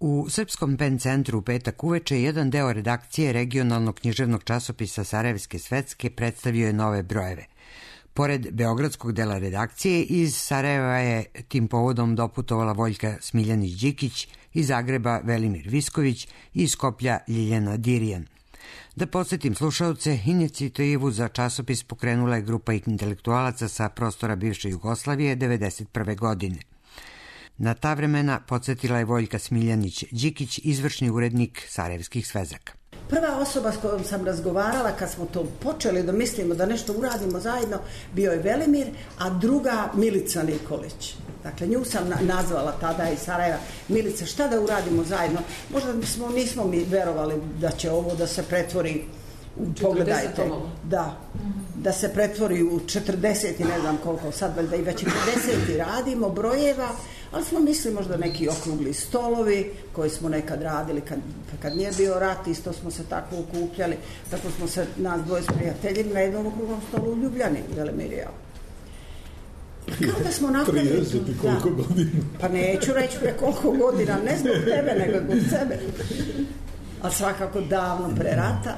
[SPEAKER 5] U Srpskom PEN centru u petak uveče jedan deo redakcije regionalnog književnog časopisa Sarajevske svetske predstavio je nove brojeve. Pored beogradskog dela redakcije, iz Sarajeva je tim povodom doputovala Voljka Smiljanić-Đikić, iz Zagreba Velimir Visković i iz Skoplja Ljiljana Dirijan. Da podsjetim slušaoce, inicijativu za časopis pokrenula je grupa intelektualaca sa prostora bivše Jugoslavije 1991. godine. Na ta vremena podsjetila je Voljka Smiljanić-Đikić, izvršni urednik Sarajevskih svezaka.
[SPEAKER 18] Prva osoba s kojom sam razgovarala kad smo to počeli da mislimo da nešto uradimo zajedno bio je Velimir, a druga Milica Nikolić. Dakle, nju sam nazvala tada iz Sarajeva. Milica, šta da uradimo zajedno? Možda nismo mi verovali da će ovo da se pretvori u, pogledajte, da se pretvori u 40 i ne znam koliko, sad valjda i već 50 radimo brojeva, ali smo mislili možda neki okrugli stolovi koji smo nekad radili kad nije bio rat, isto smo se tako okupljali, tako smo se nas dvoje s prijateljima na jednom okruglom stolu u Ljubljani, Velimir i ja. Kao da smo napravili...
[SPEAKER 3] 30 i koliko godina?
[SPEAKER 18] Pa neću reći pre koliko godina, ne zbog tebe, nego zbog sebe. Ali svakako davno pre rata.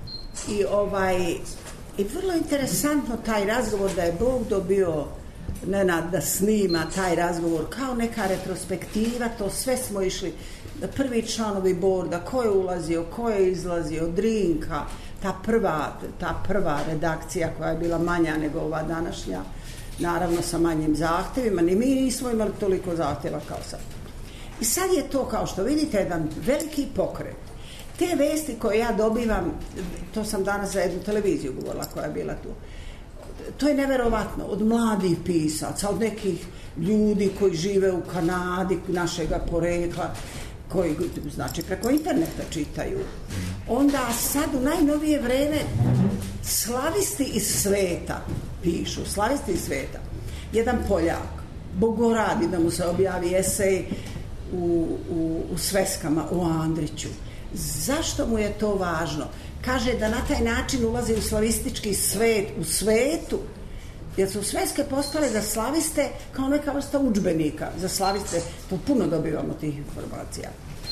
[SPEAKER 18] I vrlo interesantno taj razgovor da je Bog dobio Nenad da snima taj razgovor kao neka retrospektiva, to sve smo išli, prvi članovi borda, ko je ulazio, ko je izlazio, Drinka, ta prva redakcija koja je bila manja nego ova današnja, naravno sa manjim zahtjevima, ni mi nismo imali toliko zahtjeva kao sad. I sad je to, kao što vidite, jedan veliki pokret. Te vesti koje ja dobivam, to sam danas za jednu televiziju govorila koja je bila tu, to je neverovatno, od mladih pisaca, od nekih ljudi koji žive u Kanadi, našega porekla, koji, znači, preko interneta čitaju. Onda sad u najnovije vreme slavisti iz sveta pišu, slavisti iz sveta. Jedan Poljak, bogoradi da mu se objavi esej u sveskama o Andriću. Zašto mu je to važno? Kaže da na taj način ulazi u slavistički svet, u svetu, jer su sveske postale za slaviste kao neka vrsta udžbenika. Za slaviste, to puno dobivamo tih informacija.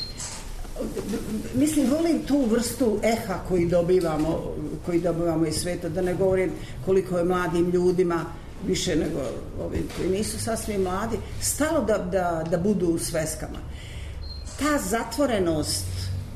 [SPEAKER 18] Mislim, volim tu vrstu eha koji dobivamo iz sveta, da ne govorim koliko je mladim ljudima, više nego ovim koji nisu sasvim mladi, stalo da budu u sveskama. Ta zatvorenost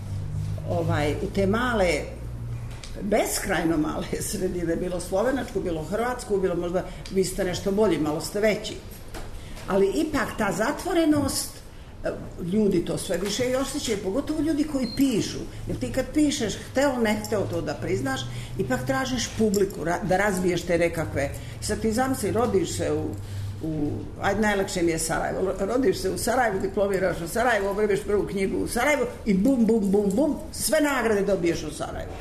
[SPEAKER 18] u te male, beskrajno male sredine, bilo slovenačku, bilo hrvatsku, bilo možda vi ste nešto bolji, malo ste veći. Ali ipak ta zatvorenost, ljudi to sve više i osjećaju, pogotovo ljudi koji pišu. Jer ti kad pišeš, hteo, ne hteo to da priznaš, ipak tražiš publiku, da razbiješ te nekakve. Sad ti zamisli, rodiš se ajde, najlakše mi je Sarajevo. Rodiš se u Sarajevu, diplomiraš u Sarajevu, obrviš prvu knjigu u Sarajevu i bum, bum, bum, bum, sve nagrade dobiješ u Sarajevu.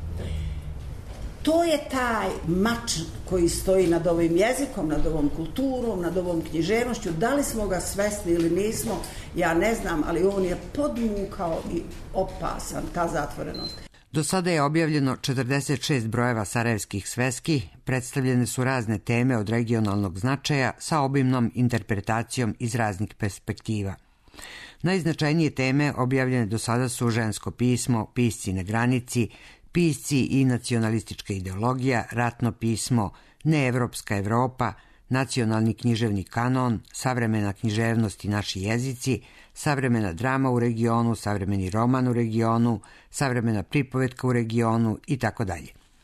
[SPEAKER 18] To je taj mač koji stoji nad ovim jezikom, nad ovom kulturom, nad ovom književnošću. Da li smo ga svesni ili nismo, ja ne znam, ali on je podmukao i opasan, ta zatvorenost.
[SPEAKER 5] Do sada je objavljeno 46 brojeva sarajevskih sveski, predstavljene su razne teme od regionalnog značaja sa obimnom interpretacijom iz raznih perspektiva. Najznačajnije teme objavljene do sada su žensko pismo, pisci na granici, pisci i nacionalistička ideologija, ratno pismo, neevropska Evropa, nacionalni književni kanon, savremena književnost i naši jezici, savremena drama u regionu, savremeni roman u regionu, savremena pripovetka u regionu itd.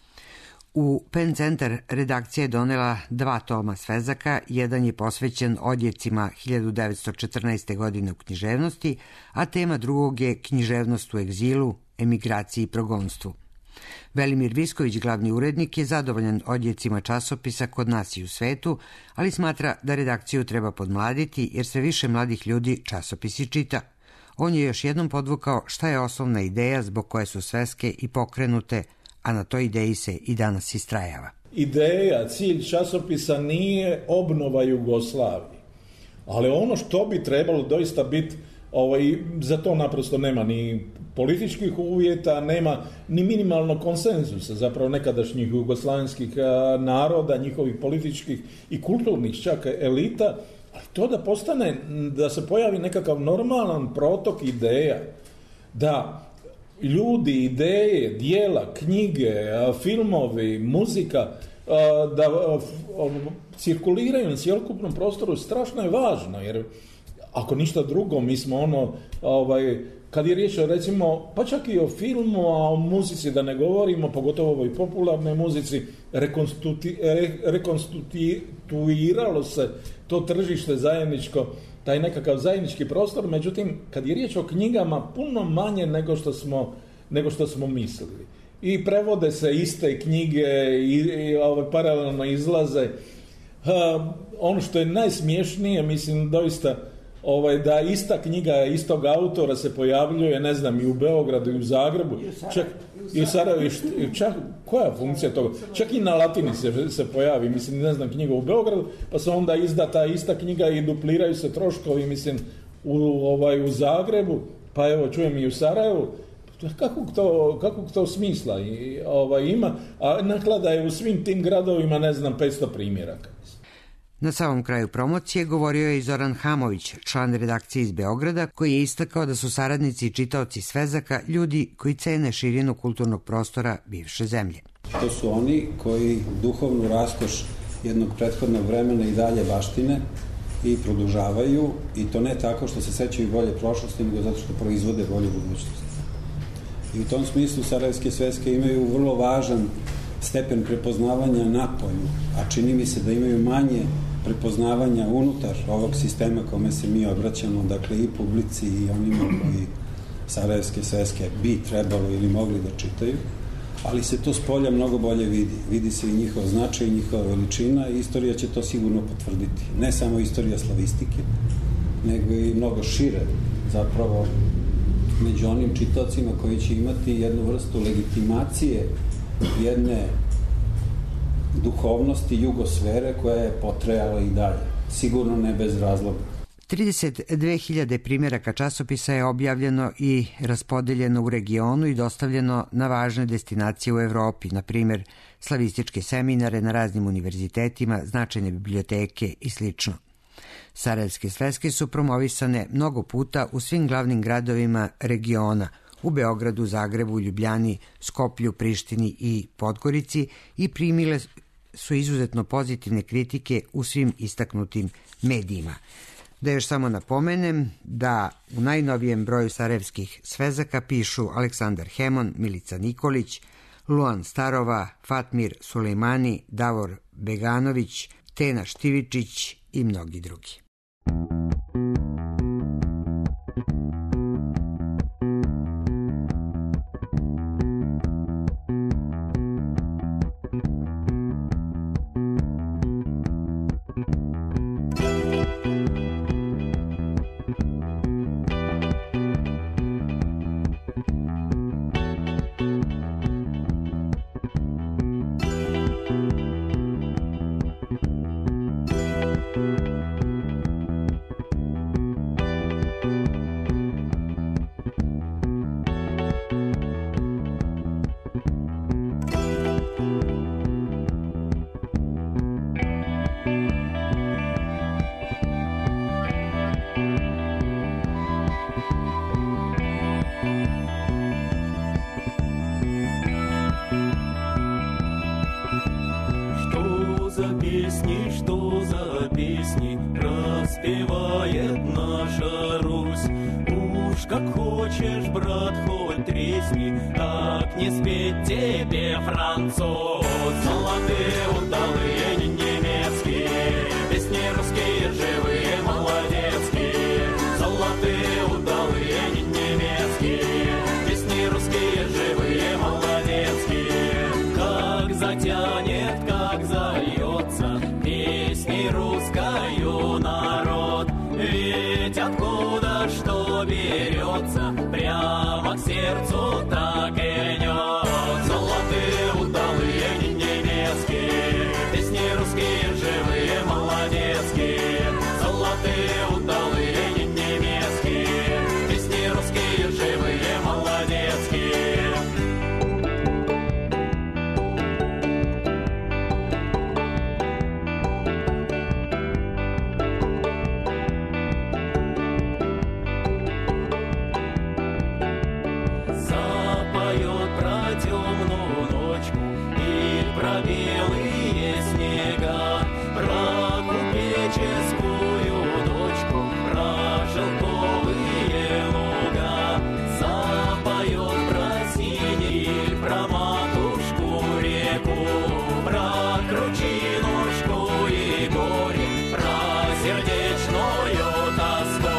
[SPEAKER 5] U PEN centar redakcija je donela 2 toma svezaka, jedan je posvećen odjecima 1914. godine u književnosti, a tema drugog je književnost u egzilu, emigraciji i progonstvu. Velimir Visković, glavni urednik, je zadovoljan odjecima časopisa kod nas i u svetu, ali smatra da redakciju treba podmladiti jer sve više mladih ljudi časopisi čita. On je još jednom podvukao šta je osnovna ideja zbog koje su sveske i pokrenute, a na toj ideji se i danas istrajava.
[SPEAKER 3] Ideja, cilj časopisa nije obnova Jugoslavije, ali ono što bi trebalo doista biti, za to naprosto nema ni političkih uvjeta, nema ni minimalnog konsenzusa zapravo nekadašnjih jugoslavenskih naroda, njihovih političkih i kulturnih čak elita, Ali to da postane, da se pojavi nekakav normalan protok ideja, da ljudi, ideje, dijela, knjige, filmovi, muzika, da cirkuliraju na cjelokupnom prostoru, strašno je važno, jer ako ništa drugo, mi smo kad je riječ recimo, pa čak i o filmu, a o muzici da ne govorimo, pogotovo ovoj popularnoj muzici, rekonstituiralo se to tržište zajedničko, taj nekakav zajednički prostor, međutim, kad je riječ o knjigama, puno manje nego što smo mislili. I prevode se iste knjige i paralelno izlaze. Ono što je najsmiješnije, mislim, doista, da ista knjiga istog autora se pojavljuje, ne znam, i u Beogradu i u Zagrebu, i u Sarajevu, čak koja funkcija toga? Čak i na latini se pojavi, mislim, ne znam, knjiga u Beogradu, pa se onda izda ta ista knjiga i dupliraju se troškovi, mislim, u Zagrebu, pa evo, čujem i u Sarajevu. Kakvog to smisla ima, a naklada je u svim tim gradovima, ne znam, 500 primjeraka.
[SPEAKER 5] Na samom kraju promocije govorio je i Zoran Hamović, član redakcije iz Beograda, koji je istakao da su saradnici i čitaoci Svezaka ljudi koji cene širinu kulturnog prostora bivše zemlje.
[SPEAKER 19] To su oni koji duhovnu raskoš jednog prethodnog vremena i dalje baštine i produžavaju, i to ne tako što se sećaju bolje prošlosti, nego zato što proizvode bolju budućnost. I u tom smislu sarajevske sveske imaju vrlo važan stepen prepoznavanja napolju, a čini mi se da imaju manje prepoznavanja unutar ovog sistema kome se mi obraćamo, dakle i publici i onima koji sarajevske sveske bi trebalo ili mogli da čitaju, ali se to s polja mnogo bolje vidi. Vidi se i njihov značaj i njihova veličina i istorija će to sigurno potvrditi. Ne samo istorija slavistike, nego i mnogo šire, zapravo, među onim čitacima koji će imati jednu vrstu legitimacije jedne duhovnosti jugosfere koja je potrajala i dalje. Sigurno ne bez razloga.
[SPEAKER 5] 32.000 primjeraka časopisa je objavljeno i raspodeljeno u regionu i dostavljeno na važne destinacije u Evropi, na primjer slavističke seminare na raznim univerzitetima, značajne biblioteke i sl. Sarajevske sveske su promovisane mnogo puta u svim glavnim gradovima regiona, u Beogradu, Zagrebu, Ljubljani, Skoplju, Prištini i Podgorici, i primile su izuzetno pozitivne kritike u svim istaknutim medijima. Da još samo napomenem da u najnovijem broju sarajevskih svezaka pišu Aleksandar Hemon, Milica Nikolić, Luan Starova, Fatmir Sulejmani, Davor Beganović, Tena Štivičić i mnogi drugi.
[SPEAKER 10] Что за песни распевает наша Русь? Уж как хочешь, брат, хоть тресни, так не спеть тебе, француз. Золотые, удалые, немецкие, песни русские, живые, молодецкие. Золотые, удалые, немецкие, песни русские, живые, молодецкие. Как затянет, как зальется песни русскою народ. Ведь откуда что берется, прямо к сердцу так и нёс. Золотые, удалые, немецкие, песни русские, живые, молодецкие. Золотые, удалые, немецкие, песни русские, живые, молодецкие. белые снега, про купеческую дочку, про желтовые луга. Запоет про синель, про матушку реку, про кручинушку и горе, про сердечную тоску.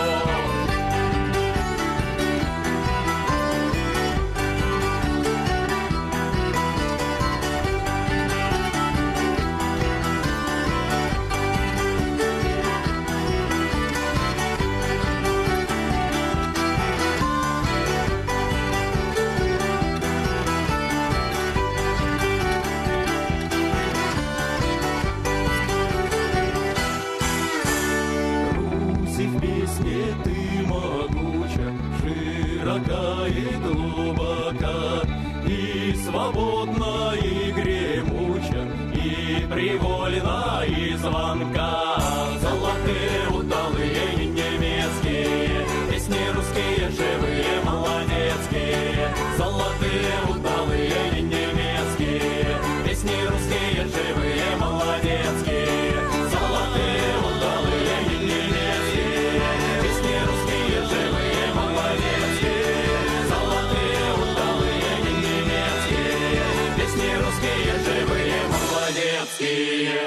[SPEAKER 10] Руси в песне ты могуча, широка и глубока, и свободна, и гремуча, и привольна, и звонка. Золотые, удалые, немецкие, песни русские, живые, молодецкие. Золотые, удалые, немецкие, песни русские, живые, молодецкие. Золотые, удалые, немецкие, песни русские, живые, молодецкие. Золотые, удалые, немецкие, песни русские, живые, молодецкие.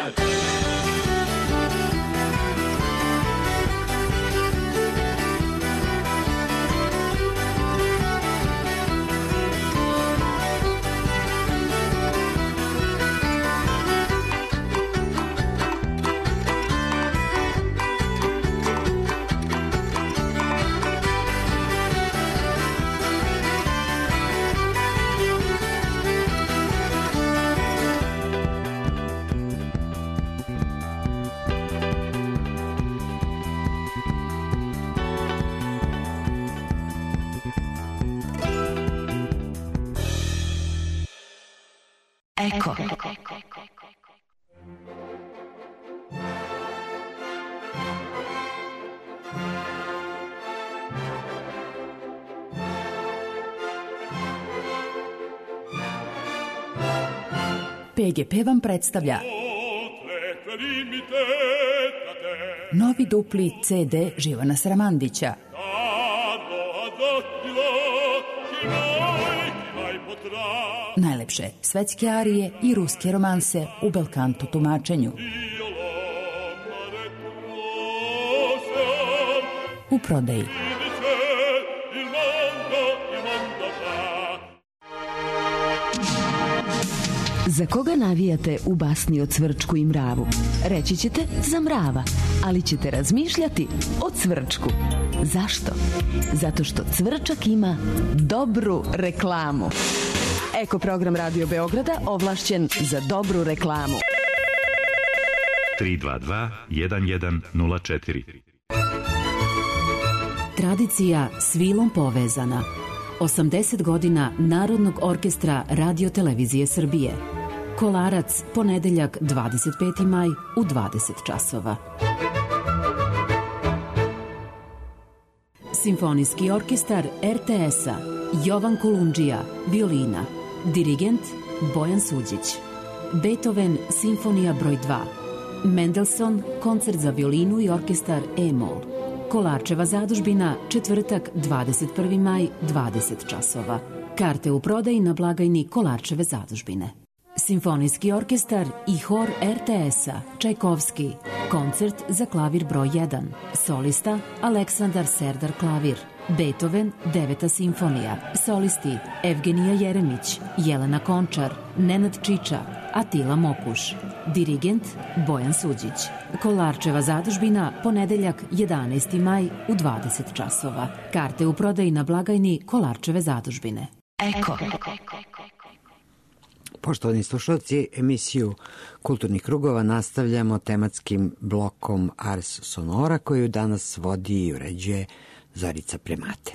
[SPEAKER 4] Eko.
[SPEAKER 20] PGP vam predstavlja novi dupli CD Živana Sramandića. Najlepše svetske arije i ruske romanse u belkanto tumačenju. U prodaji.
[SPEAKER 21] Za koga navijate u basni o Cvrčku i mravu? Reći ćete za mrava, ali ćete razmišljati o Cvrčku. Zašto? Zato što Cvrčak ima dobru reklamu. Eko program Radio Beograda ovlašćen za dobru reklamu.
[SPEAKER 22] 322 1104.
[SPEAKER 20] Tradicija s vilom povezana. 80 godina Narodnog orkestra Radio-televizije Srbije. Kolarac, ponedeljak 25. maj u 20 časova. Simfonijski orkestar RTS-a Jovan Kolundžija, violina. Dirigent Bojan Suđić. Beethoven, simfonija broj 2. Mendelssohn, koncert za violinu i orkestar E-mol. Kolarčeva zadužbina, četvrtak 21. maj, 20 časova. Karte u prodaji na blagajni Kolarčeve zadužbine. Simfonijski orkestar i hor RTS-a Čajkovski. Koncert za klavir broj 1. Solista Aleksandar Serdar klavir. Beethoven, 9. simfonija. Solisti Evgenija Jeremić, Jelena Končar, Nenad Čiča, Atila Mokuš. Dirigent Bojan Suđić. Kolarčeva zadužbina, ponedeljak 11. maj u 20 časova. Karte u prodaji na blagajni Kolarčeve zadužbine.
[SPEAKER 4] Eko.
[SPEAKER 5] Poštovani slušalci, emisiju Kulturnih krugova nastavljamo tematskim blokom Ars Sonora koju danas vodi i uređuje Zorica Premate.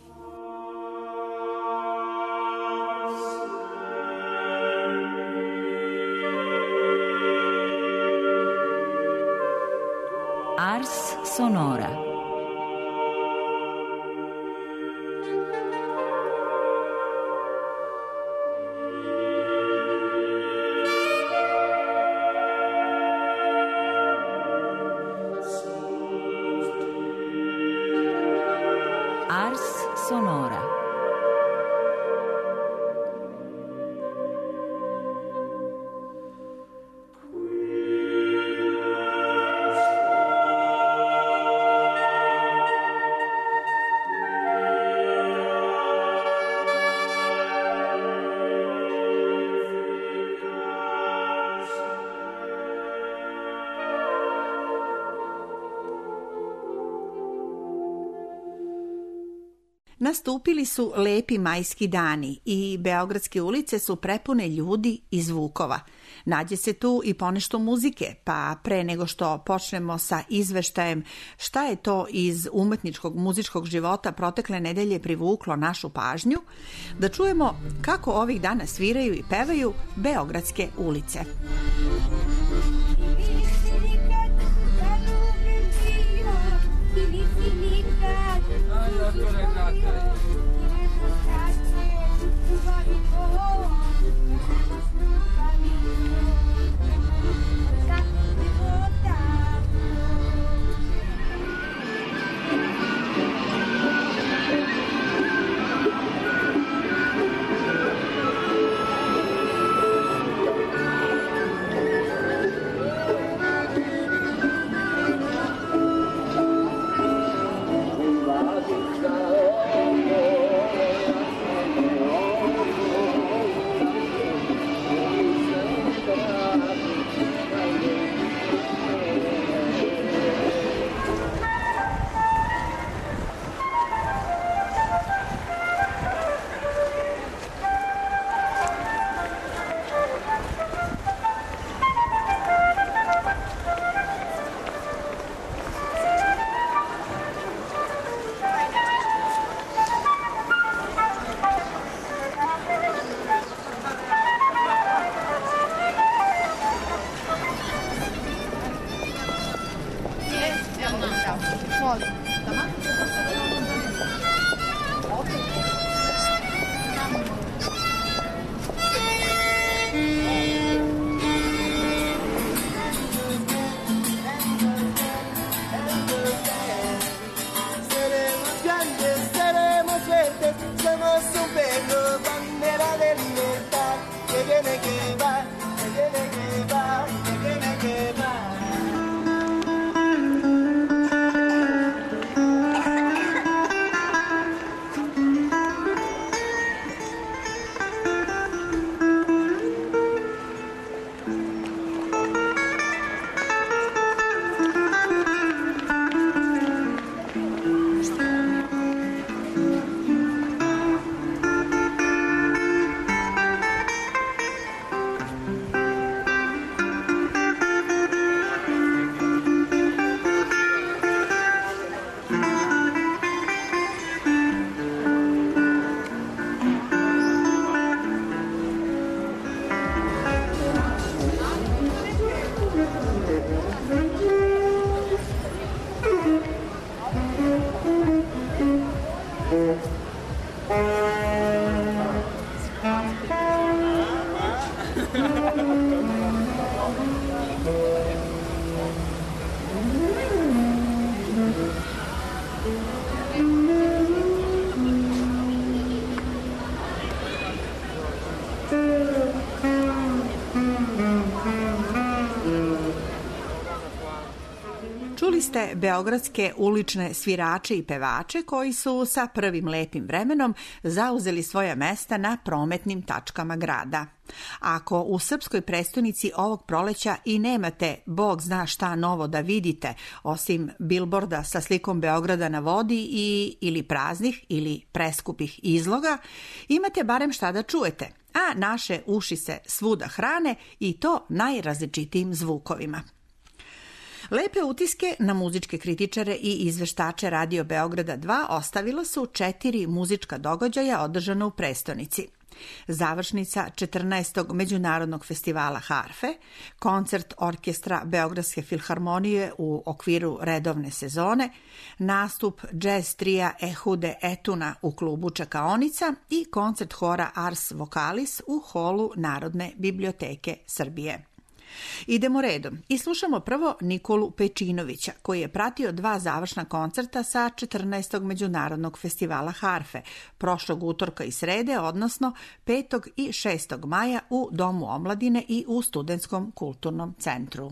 [SPEAKER 4] Ars Sonora.
[SPEAKER 1] Nastupili su lepi majski dani i beogradske ulice su prepune ljudi i zvukova. Nađe se tu i ponešto muzike, pa pre nego što počnemo sa izveštajem šta je to iz umetničkog muzičkog života protekle nedelje privuklo našu pažnju, da čujemo kako ovih dana sviraju i pevaju beogradske ulice. Čuli ste beogradske ulične svirače i pevače koji su sa prvim lepim vremenom zauzeli svoja mesta na prometnim tačkama grada. Ako u srpskoj prestonici ovog proleća i nemate bog zna šta novo da vidite, osim bilborda sa slikom Beograda na vodi ili praznih ili preskupih izloga, imate barem šta da čujete, a naše uši se svuda hrane i to najrazličitijim zvukovima. Lepe utiske na muzičke kritičare i izveštače Radio Beograda 2 ostavilo su 4 muzička događaja održana u prestonici. Završnica 14. Međunarodnog festivala harfe, koncert orkestra Beogradske filharmonije u okviru redovne sezone, nastup džez trija Ehude Etuna u klubu Čekaonica i koncert hora Ars Vokalis u holu Narodne biblioteke Srbije. Idemo redom i slušamo prvo Nikolu Pečinovića, koji je pratio 2 završna koncerta sa 14. Međunarodnog festivala harfe, prošlog utorka i srede, odnosno 5. i 6. maja u Domu omladine i u Studentskom kulturnom centru.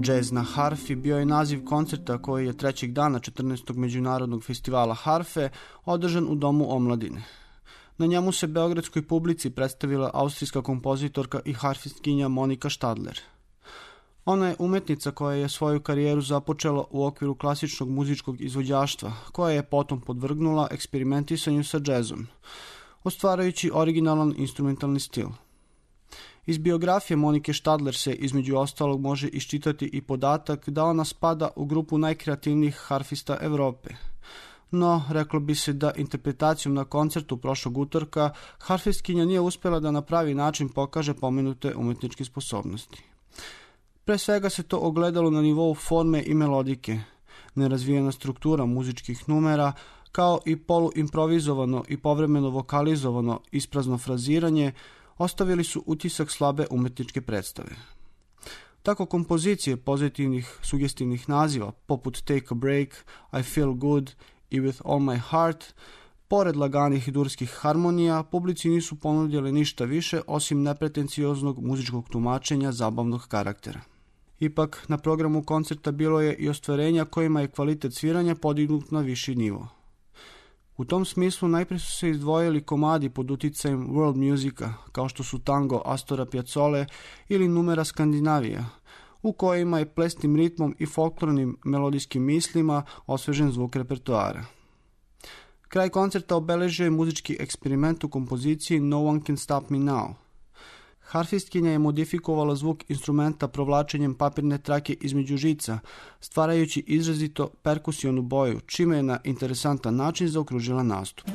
[SPEAKER 2] Džez na harfi bio je naziv koncerta koji je 3. dana 14. međunarodnog festivala harfe održan u Domu omladine. Na njemu se beogradskoj publici predstavila austrijska kompozitorka i harfistkinja Monika Štadler. Ona je umetnica koja je svoju karijeru započela u okviru klasičnog muzičkog izvođaštva, koja je potom podvrgnula eksperimentisanju sa džezom, ostvarajući originalan instrumentalni stil. Iz biografije Monike Štadler se između ostalog može iščitati i podatak da ona spada u grupu najkreativnijih harfista Evrope. No, reklo bi se da interpretacijom na koncertu prošlog utorka harfistkinja nije uspjela da na pravi način pokaže pomenute umetničke sposobnosti. Pre svega se to ogledalo na nivou forme i melodike, nerazvijena struktura muzičkih numera, kao i poluimprovizovano i povremeno vokalizovano isprazno fraziranje, ostavili su utisak slabe umetničke predstave. Tako kompozicije pozitivnih, sugestivnih naziva, poput Take a Break, I Feel Good i With All My Heart, pored laganih durskih harmonija, publici nisu ponudile ništa više osim nepretencioznog muzičkog tumačenja zabavnog karaktera. Ipak, na programu koncerta bilo je i ostvarenja kojima je kvalitet sviranja podignut na viši nivo. U tom smislu najprije su se izdvojili komadi pod uticajem world musika, kao što su tango Astora Piazzole ili numera Skandinavija, u kojima je plesnim ritmom i folklornim melodijskim mislima osvežen zvuk repertoara. Kraj koncerta obeležio je muzički eksperiment u kompoziciji No One Can Stop Me Now. Harfistkinja je modifikovala zvuk instrumenta provlačenjem papirne trake između žica, stvarajući izrazito perkusionu boju, čime je na interesantan način zaokružila nastup.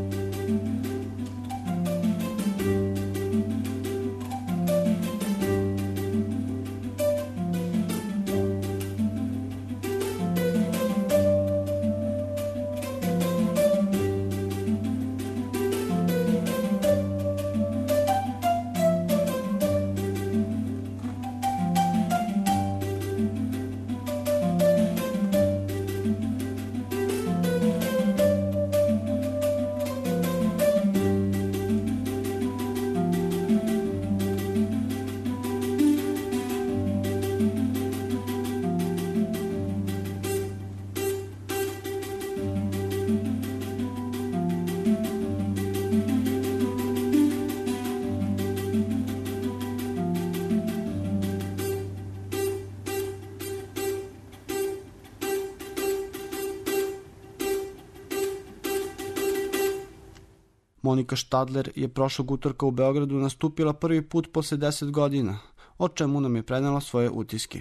[SPEAKER 2] Monika Štadler je prošlog utorka u Beogradu nastupila prvi put posle 10 godina, o čemu nam je prenela svoje utiske.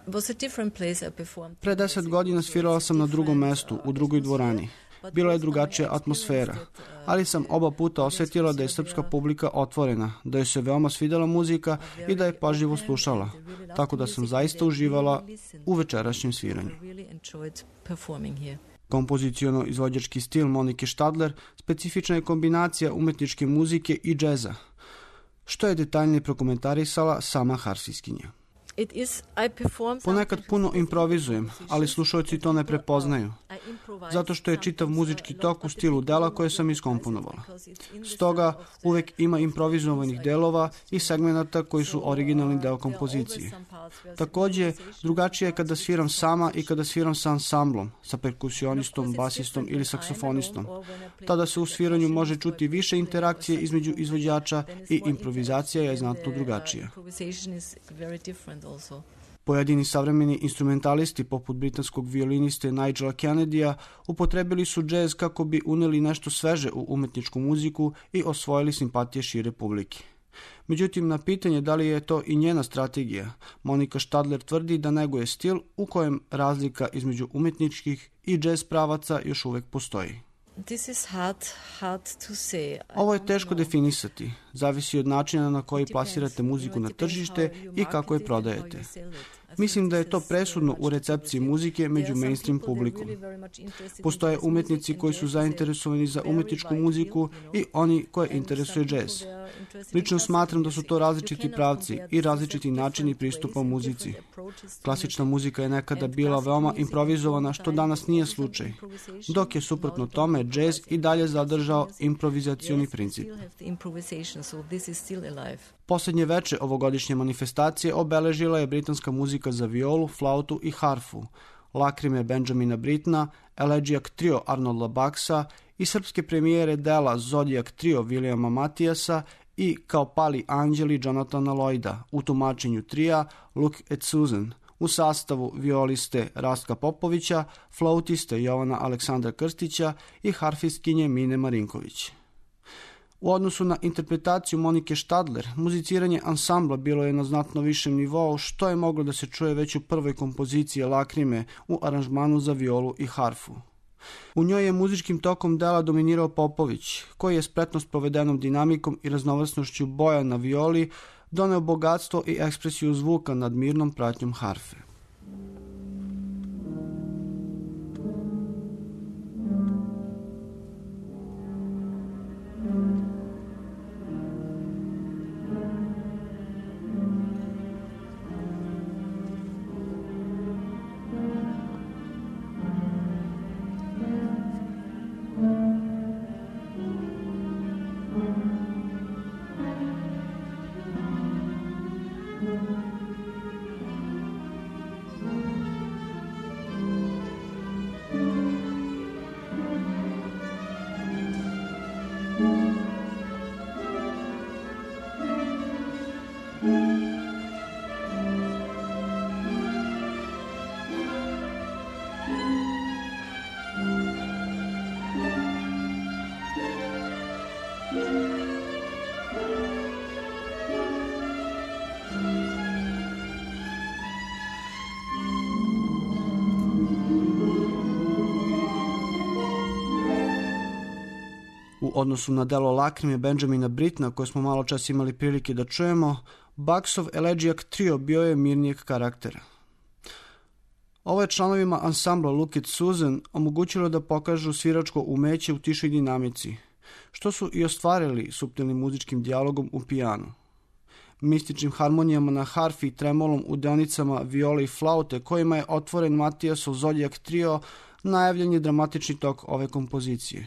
[SPEAKER 2] Pre 10 godina svirala sam na drugom mestu, u drugoj dvorani. Bila je drugačija atmosfera, ali sam oba puta osjetila da je srpska publika otvorena, da joj se veoma svidela muzika i da je pažljivo slušala, tako da sam zaista uživala u večerašnjem sviranju. Kompoziciono-izvođački stil Monike Štadler specifična je kombinacija umetničke muzike i džeza, što je detaljnije prokomentarisala sama harfistkinja. Ponekad puno improvizujem, ali slušalci to ne prepoznaju, zato što je čitav muzički tok u stilu dela koje sam iskomponovala. Stoga uvek ima improvizovanih delova i segmenata koji su originalni deo kompozicije. Takođe, drugačije je kada sviram sama i kada sviram sa ansamblom, sa perkusionistom, basistom ili saksofonistom. Tada se u sviranju može čuti više interakcije između izvođača i improvizacija je znatno drugačija. Pojedini savremeni instrumentalisti, poput britanskog violiniste Nigela Kennedya, upotrebili su džez kako bi uneli nešto sveže u umetničku muziku i osvojili simpatije šire publike. Međutim, na pitanje da li je to i njena strategija, Monika Štadler tvrdi da neguje stil u kojem razlika između umetničkih i džez pravaca još uvek postoji. Ovo je teško definisati, zavisi od načina na koji plasirate muziku na tržište i kako je prodajete. Mislim da je to presudno u recepciji muzike među mainstream publikom. Postoje umetnici koji su zainteresovani za umetničku muziku i oni koje interesuje džez. Lično smatram da su to različiti pravci i različiti načini pristupa muzici. Klasična muzika je nekada bila veoma improvizovana, što danas nije slučaj, dok je suprotno tome džez i dalje zadržao improvizacioni princip. Poslednje veče ovogodišnje manifestacije obeležila je britanska muzika za violu, flautu i harfu, Lakrime Benjamina Brittna, Elegiac Trio Arnolda Baxa i srpske premijere dela Zodiac Trio Williama Matijasa i Kao pali anđeli Jonathana Lloyda u tumačenju trija Look at Susan, u sastavu violiste Rastka Popovića, flautiste Jovana Aleksandra Krstića i harfistkinje Mine Marinković. U odnosu na interpretaciju Monike Štadler, muziciranje ansambla bilo je na znatno višem nivou, što je moglo da se čuje već u prvoj kompoziciji Lakrime u aranžmanu za violu i harfu. U njoj je muzičkim tokom dela dominirao Popović, koji je spretno sprovedenom dinamikom i raznovrsnošću boja na violi doneo bogatstvo i ekspresiju zvuka nad mirnom pratnjom harfe. U odnosu na delo Lakrime Benjamina Brittna, koje smo malo čas imali prilike da čujemo, Baxov Elegiac Trio bio je mirnijeg karaktera. Ovo je članovima ansambla Look at Susan omogućilo da pokažu sviračko umeće u tišoj dinamici, što su i ostvarili suptilnim muzičkim dijalogom u pijanu. Mističnim harmonijama na harfi i tremolom u deonicama viole i flaute, kojima je otvoren Matijasov Zodiac Trio, najavljen je dramatični tok ove kompozicije.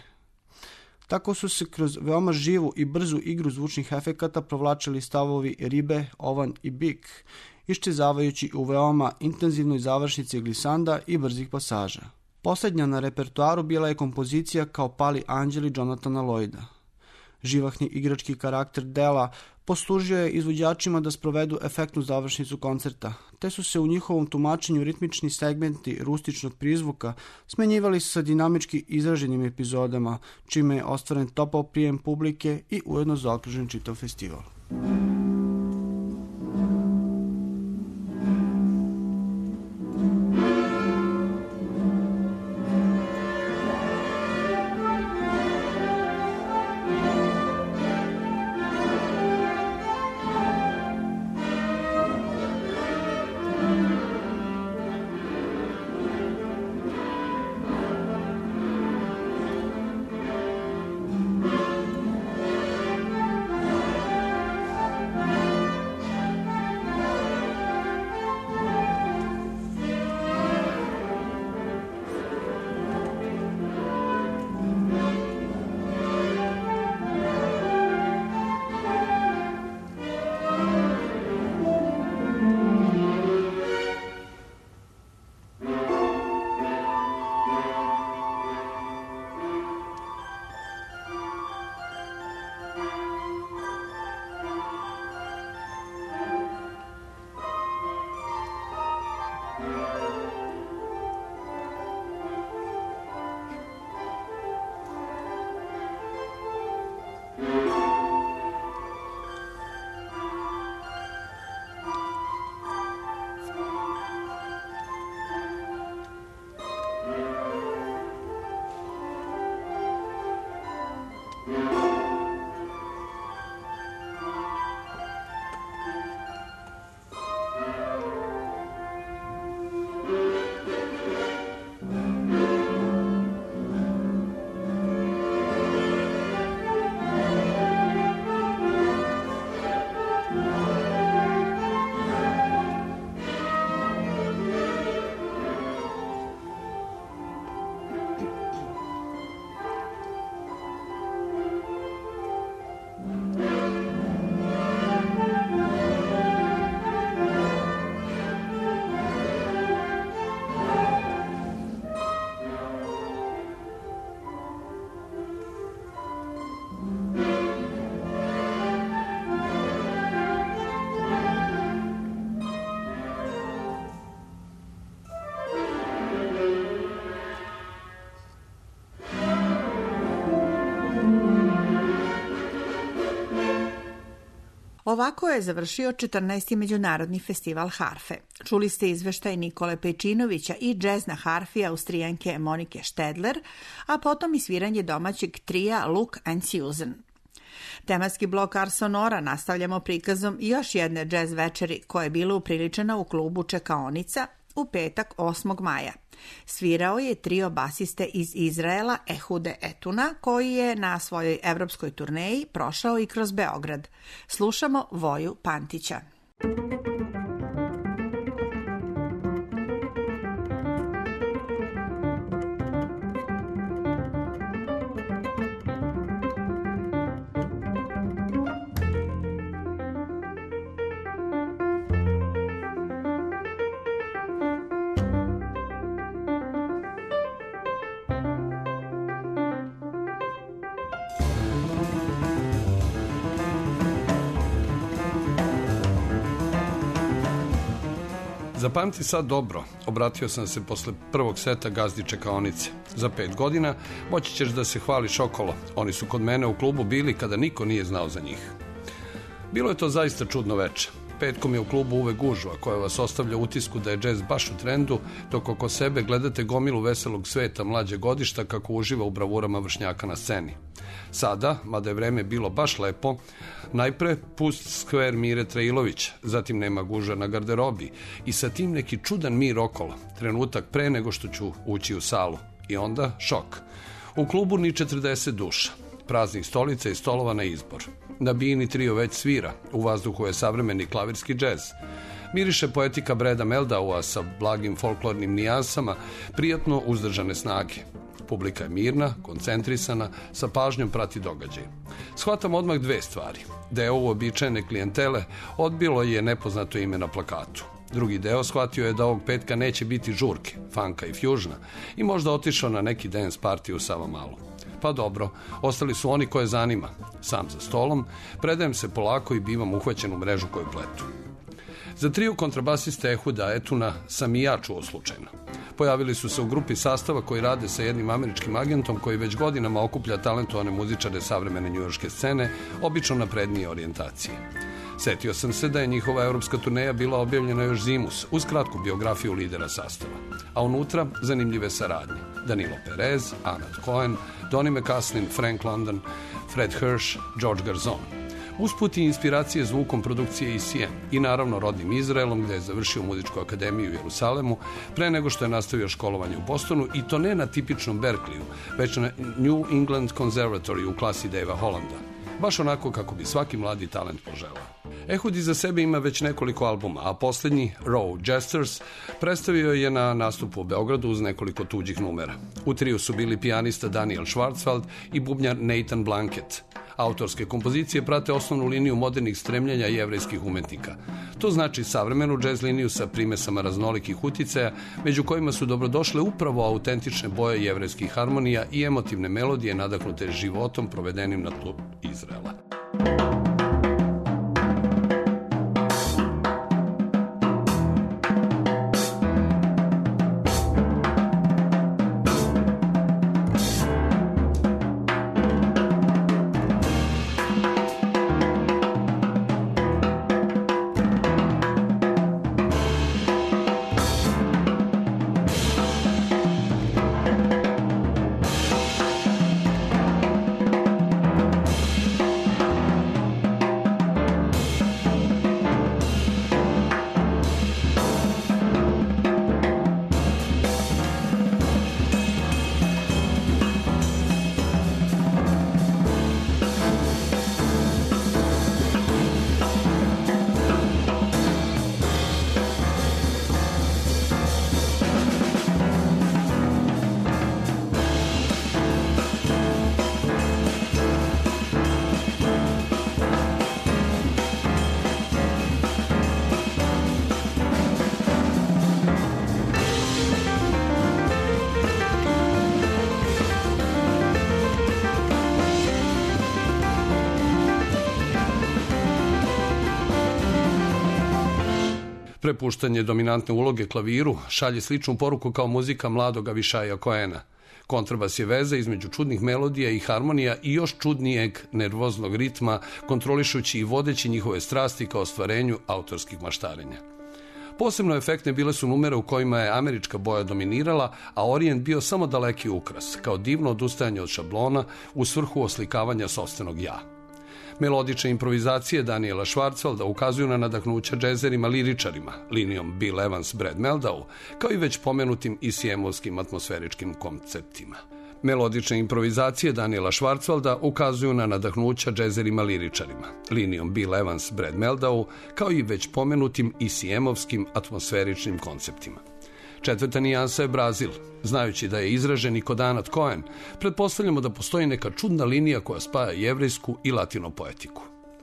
[SPEAKER 2] Tako su se kroz veoma živu i brzu igru zvučnih efekata provlačili stavovi ribe, ovan i bik, iščezavajući u veoma intenzivnoj završnici glisanda i brzih pasaža. Poslednja na repertoaru bila je kompozicija Kao pali anđeli Jonathana Lloyda. Živahni igrački karakter dela poslužio je izvođačima da sprovedu efektnu završnicu koncerta, te su se u njihovom tumačenju ritmični segmenti rustičnog prizvuka smenjivali sa dinamički izraženim epizodama, čime je ostvaren topao prijem publike i ujedno zaokružen čitav festival.
[SPEAKER 1] Ovako je završio 14. Međunarodni festival harfe. Čuli ste izveštaj Nikole Pejčinovića i džez na harfi Austrijanke Monike Štedler, a potom i sviranje domaćeg trija Luke and Susan. Tematski blok Ars Sonora nastavljamo prikazom još jedne džez večeri koja je bila upriličena u klubu Čekaonica u petak 8. maja. Svirao je trio basiste iz Izraela Ehude Etuna, koji je na svojoj evropskoj turneji prošao i kroz Beograd. Slušamo Voju Pantića.
[SPEAKER 6] Zapamti sad dobro, obratio sam se posle prvog seta gazdi Čekaonice. Za 5 godina moći ćeš da se hvališ okolo. Oni su kod mene u klubu bili kada niko nije znao za njih. Bilo je to zaista čudno veče. Petkom je u klubu uvek gužva koja vas ostavlja utisku da je džez baš u trendu, dok oko sebe gledate gomilu veselog sveta mlađe godišta kako uživa u bravurama vršnjaka na sceni. Sada, mada je vreme bilo baš lepo, najpre pust skver Mire Trailovića, zatim nema guža na garderobi i sa tim neki čudan mir okolo, trenutak pre nego što ću ući u salu. I onda šok. U klubu ni 40 duša, praznih stolica i stolova na izbor. Na bini trio već svira, u vazduhu je savremeni klavirski džez. Miriše poetika Breda Meldaua sa blagim folklornim nijansama, prijatno uzdržane snage. Publika je mirna, koncentrisana, sa pažnjom prati događaj. Shvatam odmah dve stvari. Deo uobičajene klijentele odbilo je nepoznato ime na plakatu. Drugi deo shvatio je da ovog petka neće biti žurke, funka i fusiona i možda otišao na neki dance party u Savamalu. Pa dobro, ostali su oni koje zanima. Sam za stolom, predajem se polako i bivam uhvaćen u mrežu koju pletu. Za trio kontrabasiste Ehuda Etuna sam i ja čuo slučajno. Pojavili su se u grupi sastava koji rade sa jednim američkim agentom koji već godinama okuplja talentovane muzičare savremene njujorške scene, obično naprednije orijentacije. Setio sam se da je njihova evropska turneja bila objavljena još zimus, uz kratku biografiju lidera sastava. A unutra zanimljive saradnje. Danilo Perez, Anat Cohen, Donny McCaslin, Frank London, Fred Hirsch, George Garzon. Usput i inspiracije zvukom produkcije ECM i naravno rodnim Izraelom gde je završio muzičku akademiju u Jerusalemu pre nego što je nastavio školovanje u Bostonu i to ne na tipičnom Berkeleyu, već na New England Conservatory u klasi Davea Hollanda. Baš onako kako bi svaki mladi talent poželao. Ehud iza sebe ima već nekoliko albuma, a posljednji, Raw Jesters, predstavio je na nastupu u Beogradu uz nekoliko tuđih numera. U triju su bili pijanista Daniel Schwarzwald i bubnjar Nathan Blanket. Autorske kompozicije prate osnovnu liniju modernih stremljenja jevrejskih umetnika. To znači savremenu džez liniju sa primesama raznolikih uticaja, među kojima su dobrodošle upravo autentične boje jevrejskih harmonija i emotivne melodije nadahnute životom provedenim na tlu Izraela. Prepuštanje dominantne uloge klaviru šalje sličnu poruku kao muzika mladog Avishaja Cohena. Kontrabas je veza između čudnih melodija i harmonija i još čudnijeg nervoznog ritma, kontrolišući i vodeći njihove strasti ka ostvarenju autorskih maštarenja. Posebno efektne bile su numere u kojima je američka boja dominirala, a orijent bio samo daleki ukras, kao divno odustajanje od šablona u svrhu oslikavanja sopstvenog ja. Melodične improvizacije Daniela Schwarzwalda ukazuju na nadahnuća džezerima liričarima, linijom Bill Evans, Brad Meldau, kao i već pomenutim ICM-ovskim atmosferičkim konceptima. Melodične improvizacije Daniela Schwarzwalda ukazuju na nadahnuća džezerima liričarima, linijom Bill Evans, Brad Meldau, kao i već pomenutim ICM-ovskim atmosferičnim konceptima. Četvrta nijansa je Brazil. Znajući da je izražen i Kodanat Cohen, pretpostavljamo da postoji neka čudna linija koja spaja jevrejsku i latino poetiku.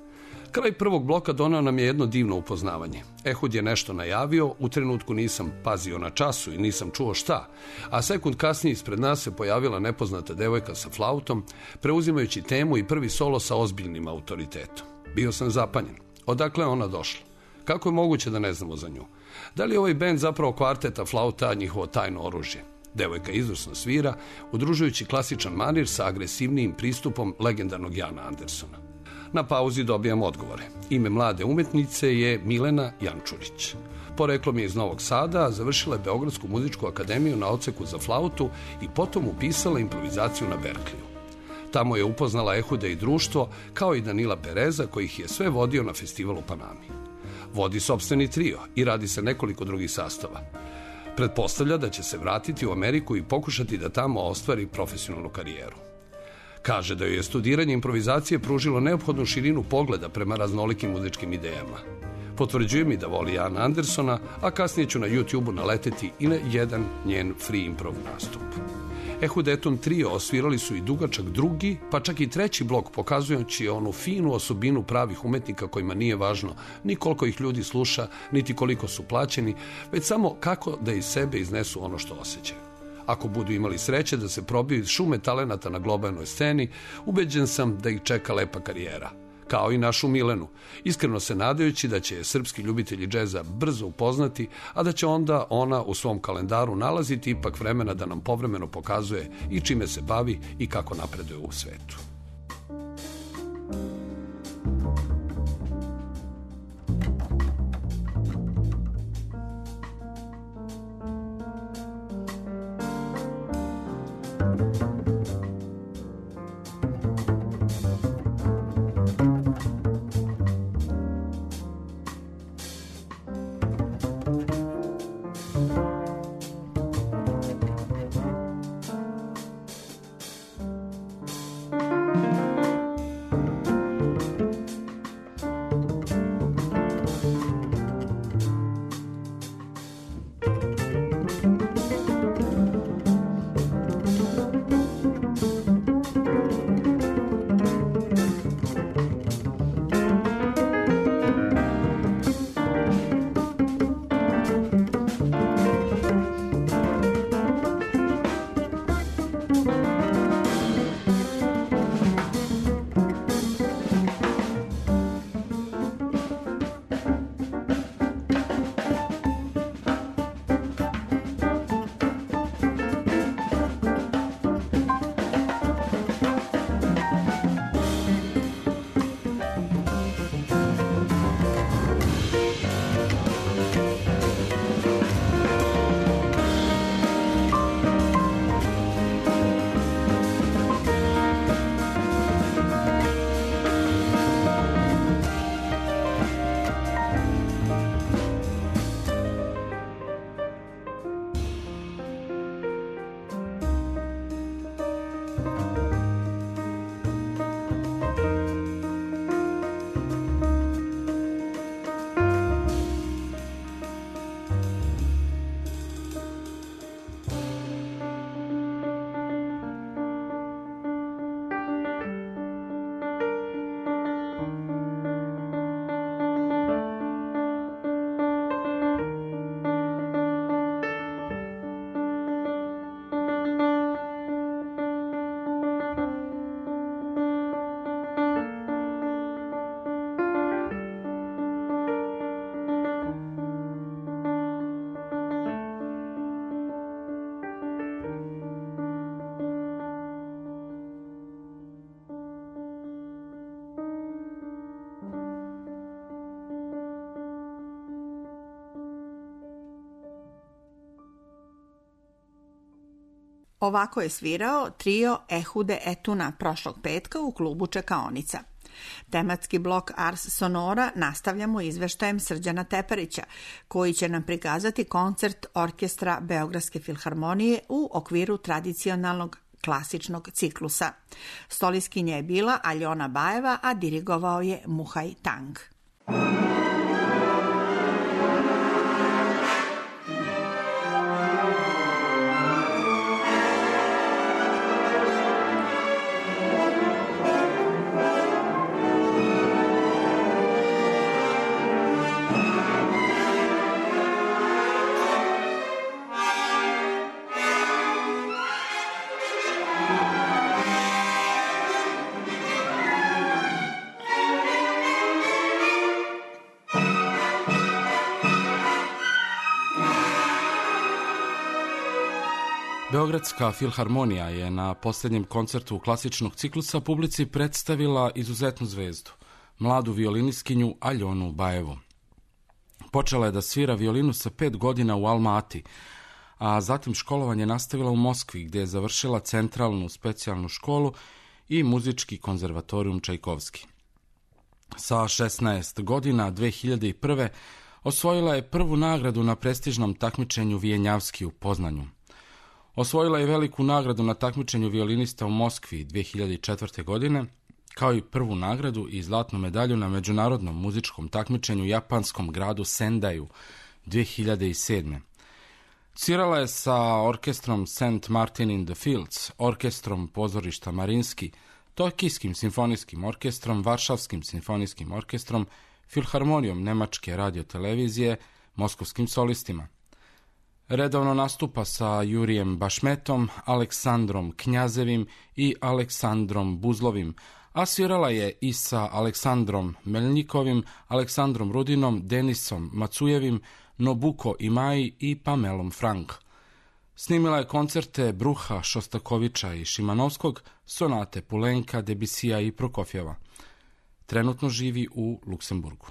[SPEAKER 6] Kraj prvog bloka donao nam je jedno divno upoznavanje. Ehud je nešto najavio, u trenutku nisam pazio na času i nisam čuo šta, a sekund kasnije ispred nas se pojavila nepoznata devojka sa flautom, preuzimajući temu i prvi solo sa ozbiljnim autoritetom. Bio sam zapanjen. Odakle je ona došla? Kako je moguće da ne znamo za nju? Da li je ovaj bend zapravo kvarteta flauta, njihovo tajno oružje? Devojka izvrsno svira, udružujući klasičan manir sa agresivnijim pristupom legendarnog Jana Andersona. Na pauzi dobijam odgovore. Ime mlade umetnice je Milena Jančurić. Poreklom je iz Novog Sada, a završila je Beogradsku muzičku akademiju na odseku za flautu i potom upisala improvizaciju na Berkliju. Tamo je upoznala Ehuda i društvo, kao i Danila Pereza, koji ih je sve vodio na festival u Panami. Vodi sopstveni trio i radi se nekoliko drugih sastava. Pretpostavlja da će se vratiti u Ameriku i pokušati da tamo ostvari profesionalnu karijeru. Kaže da joj je studiranje improvizacije pružilo neophodnu širinu pogleda prema raznolikim muzičkim idejama. Potvrđuje mi da voli Jana Andersona, a kasnije ću na YouTube-u naleteti i na jedan njen free improv nastup. Ehud Eton trio osvirali su i dugačak drugi, pa čak i treći blok, pokazujući onu finu osobinu pravih umetnika kojima nije važno ni koliko ih ljudi sluša, niti koliko su plaćeni, već samo kako da iz sebe iznesu ono što osjećaju. Ako budu imali sreće da se probiju iz šume talenata na globalnoj sceni, ubeđen sam da ih čeka lepa karijera. Kao i našu Milenu, iskreno se nadajući da će srpski ljubitelji džeza brzo upoznati, a da će onda ona u svom kalendaru nalaziti ipak vremena da nam povremeno pokazuje i čime se bavi i kako napreduje u svetu.
[SPEAKER 1] Ovako je svirao trio Ehude Etuna prošlog petka u klubu Čekaonica. Tematski blok Ars Sonora nastavljamo izveštajem Srđana Teparića, koji će nam prikazati koncert Orkestra Beogradske filharmonije u okviru tradicionalnog klasičnog ciklusa. Solistkinja je bila Aljona Bajeva, a dirigovao je Muhaj Tang.
[SPEAKER 8] Beogradska filharmonija je na posljednjem koncertu klasičnog ciklusa publici predstavila izuzetnu zvezdu, mladu violinistkinju Aljonu Bajevu. Počela je da svira violinu sa 5 godina u Alma-Ati, a zatim školovanje nastavila u Moskvi, gdje je završila centralnu specijalnu školu i muzički konzervatorijum Čajkovski. Sa 16 godina 2001. osvojila je prvu nagradu na prestižnom takmičenju Vijenjavski u Poznanju. Osvojila je veliku nagradu na takmičenju violinista u Moskvi 2004. godine, kao i prvu nagradu i zlatnu medalju na međunarodnom muzičkom takmičenju u japanskom gradu Sendaju 2007. Svirala je sa orkestrom St. Martin in the Fields, orkestrom pozorišta Marinski, Tokijskim simfonijskim orkestrom, Varšavskim simfonijskim orkestrom, filharmonijom Nemačke radiotelevizije, moskovskim solistima. Redovno nastupa sa Jurijem Bašmetom, Aleksandrom Knjazevim i Aleksandrom Buzlovim, a svirala je i sa Aleksandrom Melnikovim, Aleksandrom Rudinom, Denisom Macujevim, Nobuko Imai i Pamelom Frank. Snimila je koncerte Bruha, Šostakovića i Šimanovskog, sonate Pulenka, Debisija i Prokofjeva. Trenutno živi u Luksemburgu.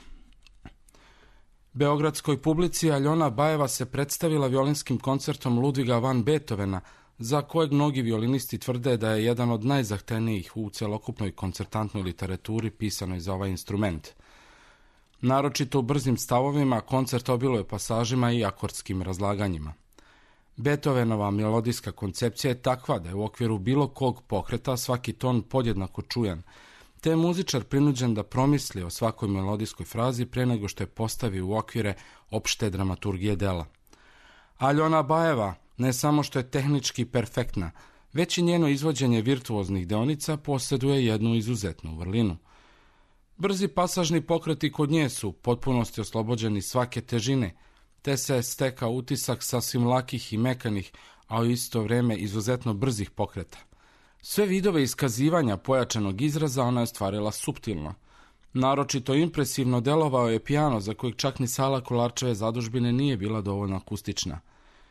[SPEAKER 8] Beogradskoj publici Aljona Bajeva se predstavila violinskim koncertom Ludviga van Beethovena, za kojeg mnogi violinisti tvrde da je jedan od najzahtevnijih u celokupnoj koncertantnoj literaturi pisanoj za ovaj instrument. Naročito u brzim stavovima koncert obiluje pasažima i akordskim razlaganjima. Beethovenova melodijska koncepcija je takva da je u okviru bilo kog pokreta svaki ton podjednako čujan, te je muzičar prinuđen da promisli o svakoj melodijskoj frazi pre nego što je postavi u okvire opšte dramaturgije dela. Aljona Bajeva ne samo što je tehnički perfektna, već i njeno izvođenje virtuoznih deonica posjeduje jednu izuzetnu vrlinu. Brzi pasažni pokreti kod nje su potpunosti oslobođeni svake težine, te se steka utisak sasvim lakih i mekanih, a u isto vrijeme izuzetno brzih pokreta. Sve vidove iskazivanja pojačanog izraza ona je ostvarila suptilno. Naročito impresivno delovao je pijano za kojeg čak ni sala Kolarčeve zadužbine nije bila dovoljno akustična.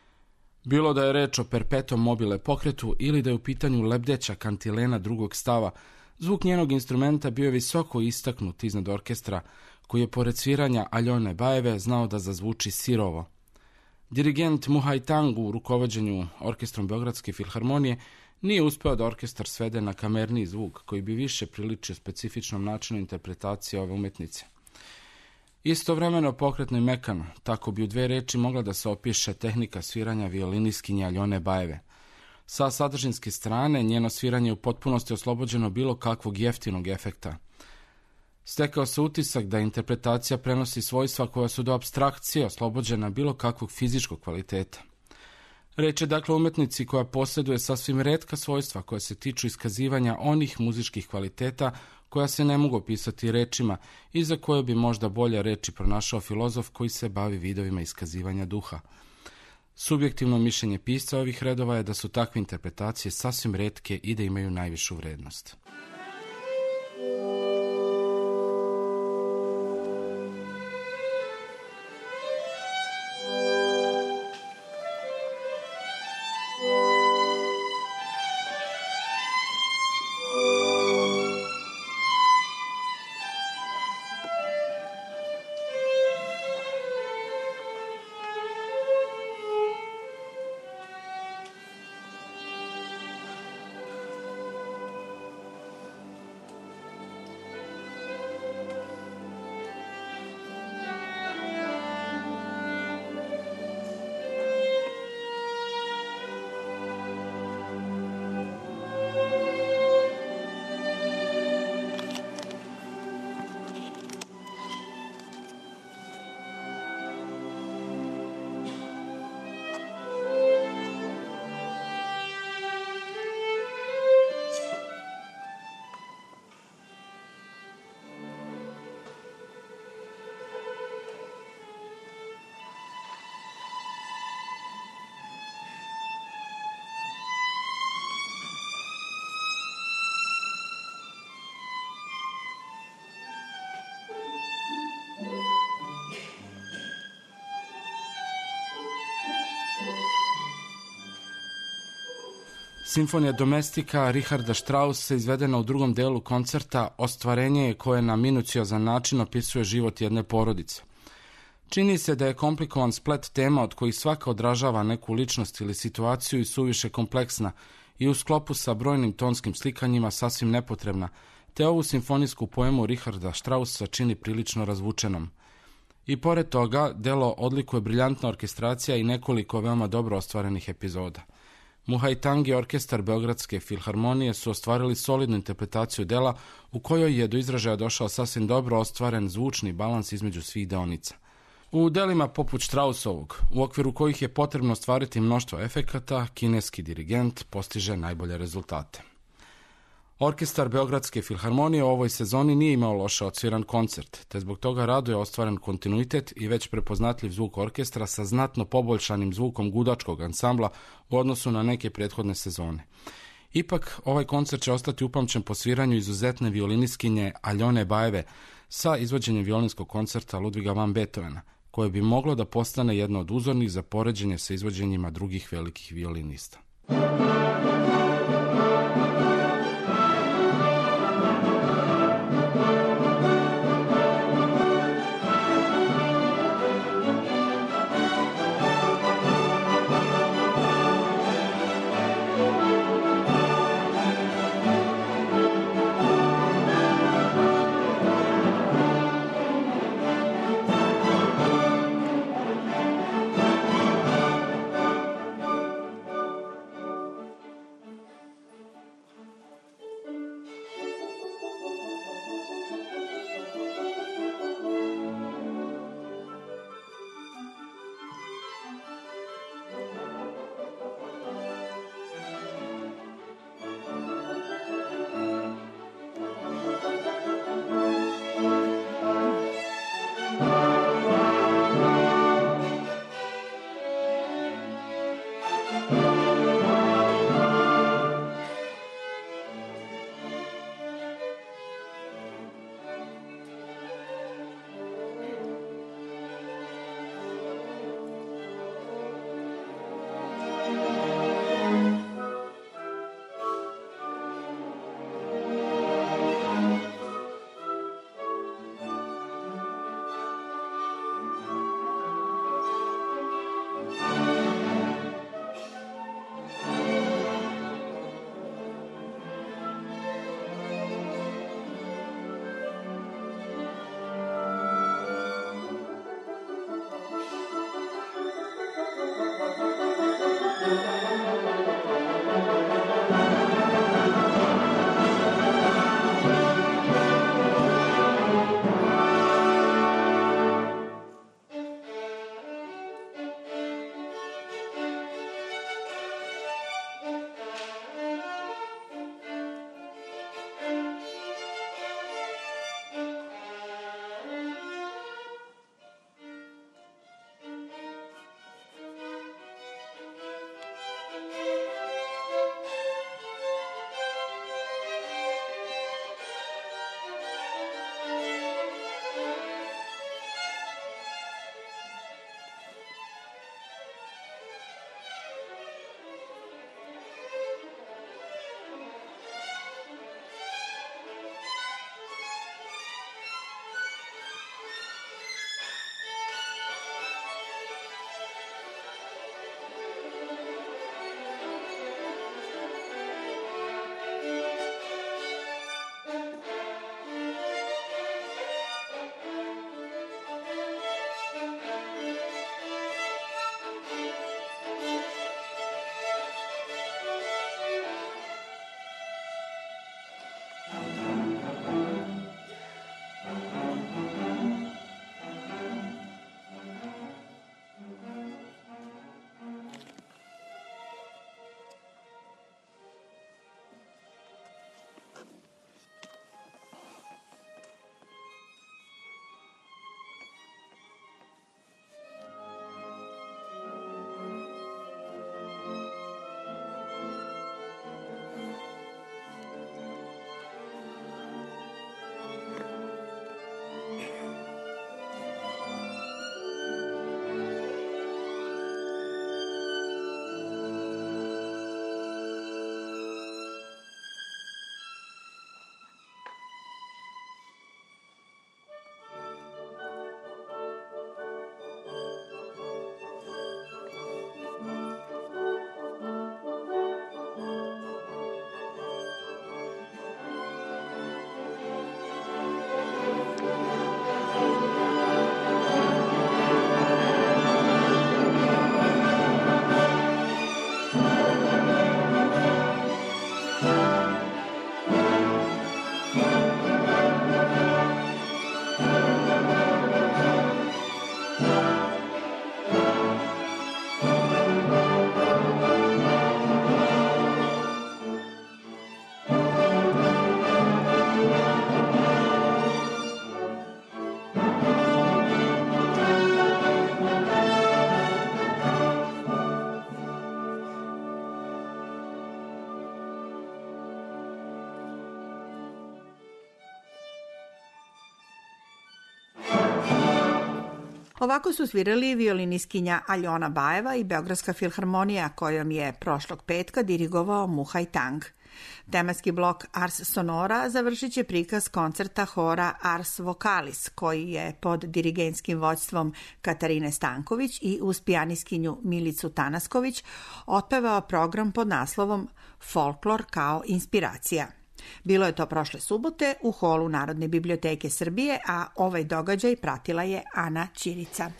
[SPEAKER 8] Bilo da je reč o perpetuum mobile pokretu ili da je u pitanju lebdeća kantilena drugog stava, zvuk njenog instrumenta bio je visoko istaknut iznad orkestra, koji je pored sviranja Aljone Bajeve znao da zazvuči sirovo. Dirigent Muhaj Tang u rukovođenju orkestrom Beogradske filharmonije nije uspeo da orkestar svede na kamerniji zvuk, koji bi više priličio specifičnom načinu interpretacije ove umetnice. Istovremeno pokretno i mekano, tako bi u 2 reči mogla da se opiše tehnika sviranja violinistkinje Aljone Bajeve. Sa sadržinske strane, njeno sviranje je u potpunosti oslobođeno bilo kakvog jeftinog efekta. Stekao se utisak da interpretacija prenosi svojstva koja su do apstrakcije oslobođena bilo kakvog fizičkog kvaliteta. Reč je dakle umetnici koja posjeduje sasvim retka svojstva koja se tiču iskazivanja onih muzičkih kvaliteta koja se ne mogu opisati rečima i za koje bi možda bolje reči pronašao filozof koji se bavi vidovima iskazivanja duha. Subjektivno mišljenje pisca ovih redova je da su takve interpretacije sasvim retke i da imaju najvišu vrednost. Simfonija Domestika Richarda Straussa, izvedena u drugom delu koncerta, ostvarenje je koje na minuciozan način opisuje život jedne porodice. Čini se da je komplikovan splet tema od kojih svaka odražava neku ličnost ili situaciju i suviše kompleksna i u sklopu sa brojnim tonskim slikanjima sasvim nepotrebna, te ovu simfonijsku poemu Richarda Straussa čini prilično razvučenom. I pored toga, delo odlikuje briljantna orkestracija i nekoliko veoma dobro ostvarenih epizoda. Muhajtangi orkestar Beogradske filharmonije su ostvarili solidnu interpretaciju dela u kojoj je do izražaja došao sasvim dobro ostvaren zvučni balans između svih deonica. U delima poput Straussovog, u okviru kojih je potrebno ostvariti mnoštvo efekata, kineski dirigent postiže najbolje rezultate. Orkestar Beogradske filharmonije u ovoj sezoni nije imao loše odsviran koncert, te zbog toga raduje ostvaren kontinuitet i već prepoznatljiv zvuk orkestra sa znatno poboljšanim zvukom gudačkog ansambla u odnosu na neke prethodne sezone. Ipak, ovaj koncert će ostati upamćen po sviranju izuzetne violinistkinje Aljone Bajeve sa izvođenjem violinskog koncerta Ludviga van Beethovena, koje bi moglo da postane jedno od uzornih za poređenje sa izvođenjima drugih velikih violinista.
[SPEAKER 1] Ovako su svirali violiniskinja Aljona Bajeva i Beogradska filharmonija, kojom je prošlog petka dirigovao Muhaj Tang. Tematski blok Ars Sonora završit će prikaz koncerta hora Ars Vocalis, koji je pod dirigentskim vođstvom Katarine Stanković i uz pijaniskinju Milicu Tanasković otpevao program pod naslovom Folklor kao inspiracija. Bilo je to prošle subote u holu Narodne biblioteke Srbije, a ovaj događaj pratila je Ana Ćirica.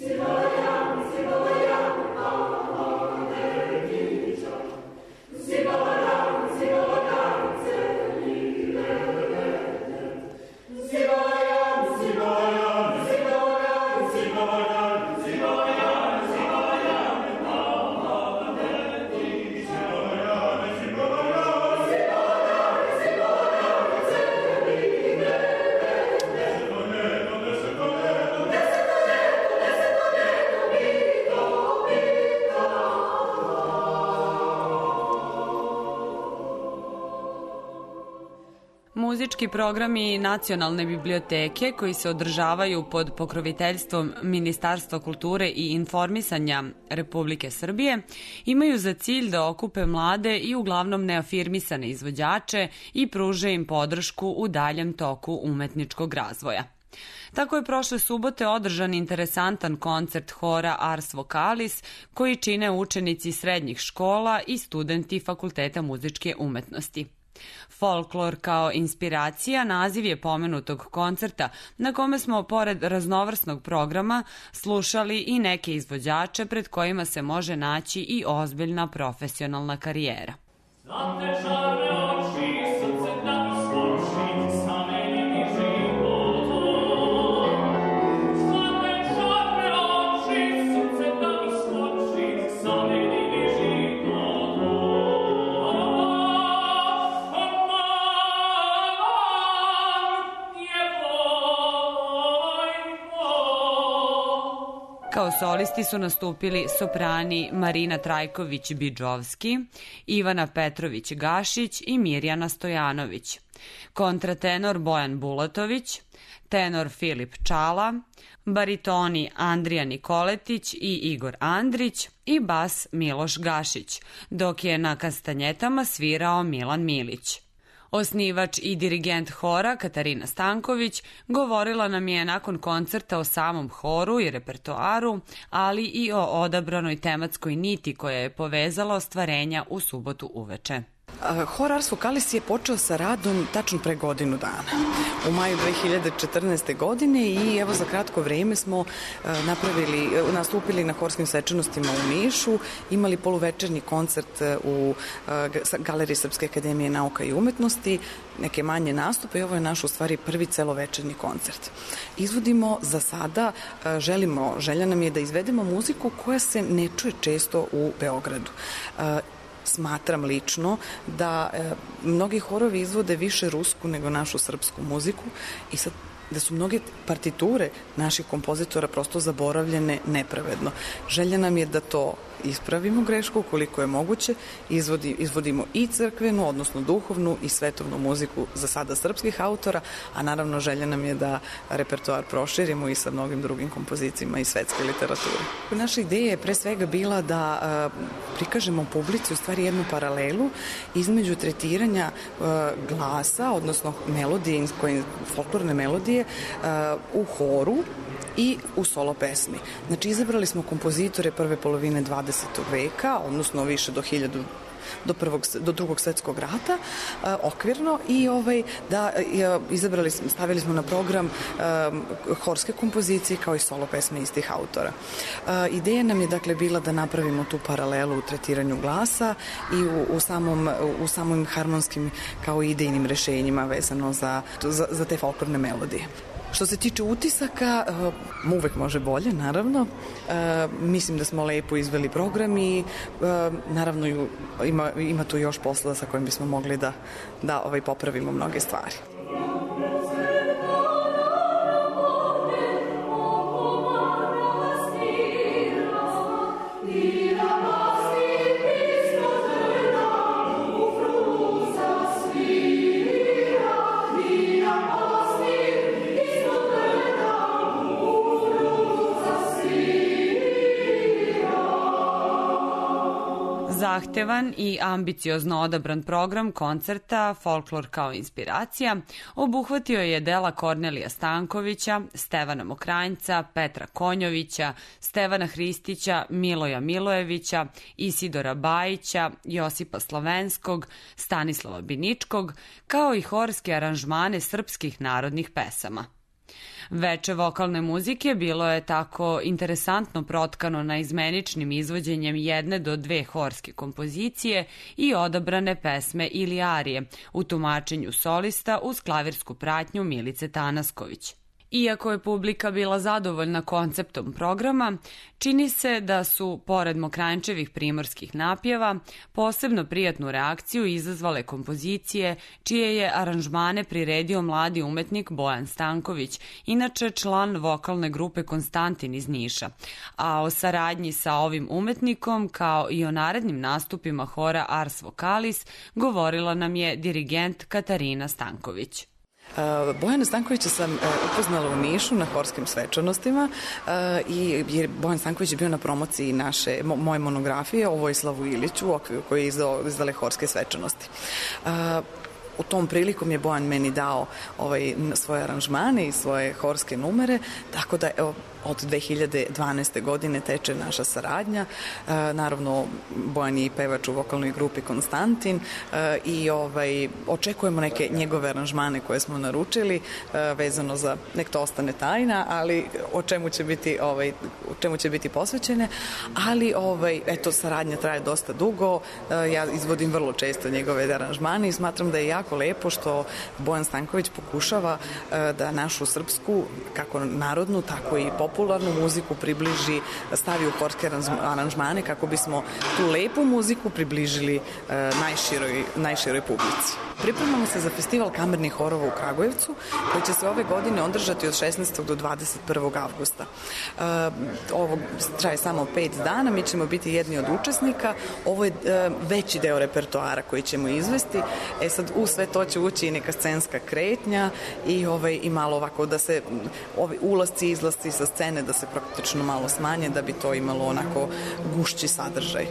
[SPEAKER 9] Muzički programi Nacionalne biblioteke koji se održavaju pod pokroviteljstvom Ministarstva kulture i informisanja Republike Srbije imaju za cilj da okupe mlade i uglavnom neafirmisane izvođače i pruže im podršku u daljem toku umetničkog razvoja. Tako je prošle subote održan interesantan koncert hora Ars Vocalis koji čine učenici srednjih škola i studenti Fakulteta muzičke umetnosti. Folklor kao inspiracija naziv je pomenutog koncerta na kome smo pored raznovrsnog programa slušali i neke izvođače pred kojima se može naći i ozbiljna profesionalna karijera. Kao solisti su nastupili soprani Marina Trajković-Bidžovski, Ivana Petrović-Gašić i Mirjana Stojanović, kontratenor Bojan Bulatović, tenor Filip Čala, baritoni Andrija Nikoletić i Igor Andrić i bas Miloš Gašić, dok je na kastanjetama svirao Milan Milić. Osnivač i dirigent hora Katarina Stanković govorila nam je nakon koncerta o samom horu i repertoaru, ali i o odabranoj tematskoj niti koja je povezala ostvarenja u subotu uveče.
[SPEAKER 11] Hor Ars Vocalis je počeo sa radom tačno pre godinu dana, u maju 2014. godine i evo za kratko vreme smo nastupili na horskim svečanostima u Nišu, imali poluvečernji koncert u Galeriji Srpske akademije nauka i umetnosti, neke manje nastupe i ovo je naš u stvari prvi celovečernji koncert. Izvodimo za sada, želja nam je da izvedemo muziku koja se ne čuje često u Beogradu. Smatram lično da mnogi horovi izvode više rusku nego našu srpsku muziku i sad da su mnoge partiture naših kompozitora prosto zaboravljene nepravedno. Želja nam je da to ispravimo grešku koliko je moguće, izvodimo i crkvenu, odnosno duhovnu i svetovnu muziku za sada srpskih autora, a naravno želja nam je da repertoar proširimo i sa mnogim drugim kompozicijama i svetske literature. Naša ideja je pre svega bila da prikažemo publici u stvari jednu paralelu između tretiranja glasa, odnosno melodije, folklorne melodije u horu i u solo pesmi. Znači, izabrali smo kompozitore prve polovine 20. veka, odnosno više do Drugog svetskog rata, okvirno, i stavili smo na program horske kompozicije kao i solo pesme istih autora. Ideja nam je dakle bila da napravimo tu paralelu u tretiranju glasa i u samim harmonskim kao idejnim rešenjima vezano za te folklorne melodije. Što se tiče utisaka, uvek može bolje, naravno. Mislim da smo lepo izveli program i naravno ima tu još posla sa kojim bismo mogli da popravimo mnoge stvari.
[SPEAKER 9] Zahtevan i ambiciozno odabran program koncerta Folklor kao inspiracija obuhvatio je dela Kornelija Stankovića, Stevana Mokranjca, Petra Konjovića, Stevana Hristića, Miloja Milojevića, Isidora Bajića, Josipa Slovenskog, Stanislava Biničkog, kao i horske aranžmane srpskih narodnih pesama. Veče vokalne muzike bilo je tako interesantno protkano naizmeničnim izvođenjem 1 do 2 horske kompozicije i odabrane pesme ili arije u tumačenju solista uz klavirsku pratnju Milice Tanasković. Iako je publika bila zadovoljna konceptom programa, čini se da su, pored Mokranjčevih primorskih napjeva, posebno prijatnu reakciju izazvale kompozicije čije je aranžmane priredio mladi umetnik Bojan Stanković, inače član vokalne grupe Konstantin iz Niša, a o saradnji sa ovim umetnikom, kao i o narednim nastupima hora Ars Vokalis, govorila nam je dirigent Katarina Stanković.
[SPEAKER 11] Bojana Stankovića sam upoznala u Nišu na horskim svečanostima i Bojan Stanković je bio na promociji moje monografije o Vojislavu Iliću koji je izdale horske svečanosti. U tom prilikom je Bojan meni dao svoje aranžmane i svoje horske numere, tako da od 2012. godine teče naša saradnja. Naravno, Bojan je i pevač u vokalnoj grupi Konstantin i očekujemo neke njegove aranžmane koje smo naručili vezano za, nek to ostane tajna, ali o čemu će biti posvećene, ali eto, saradnja traje dosta dugo, ja izvodim vrlo često njegove aranžmane i smatram da je jako lepo što Bojan Stanković pokušava da našu srpsku, kako narodnu, tako i popularnu muziku približi, stavi u horske aranžmane kako bismo tu lepu muziku približili najširoj publici. Pripremamo se za festival kamernih horova u Kragujevcu, koji će se ove godine održati od 16. do 21. avgusta. Ovo traje samo 5 dana, mi ćemo biti jedni od učesnika. Ovo je veći deo repertoara koji ćemo izvesti. Sad u sve to će ući i neka scenska kretnja i malo ovako da se ovi ulasci i izlasci sa scene da se praktično malo smanje da bi to imalo onako gušći sadržaj.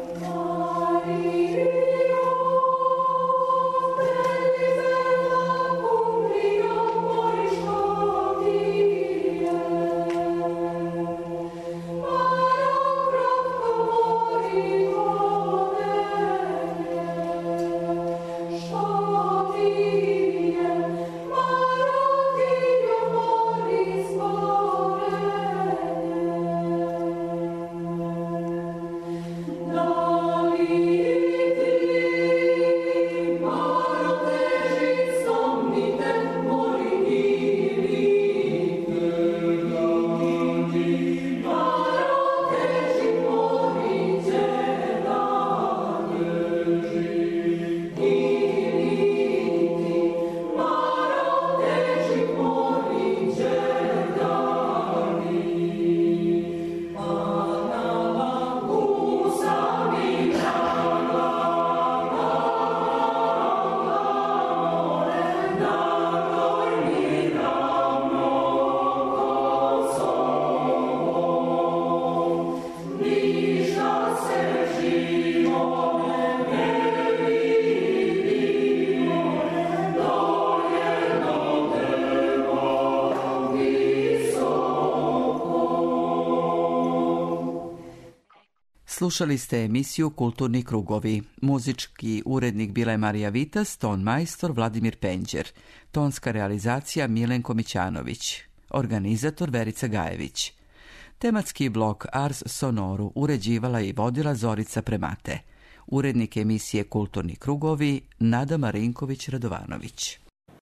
[SPEAKER 7] Slušali ste emisiju Kulturni krugovi. Muzički urednik bila je Marija Vitas, ton majstor Vladimir Penđer, tonska realizacija Milenko Mićanović, organizator Verica Gajević. Tematski blok Ars Sonoru uređivala i vodila Zorica Premate. Urednik emisije Kulturni krugovi Nada Marinković-Radovanović.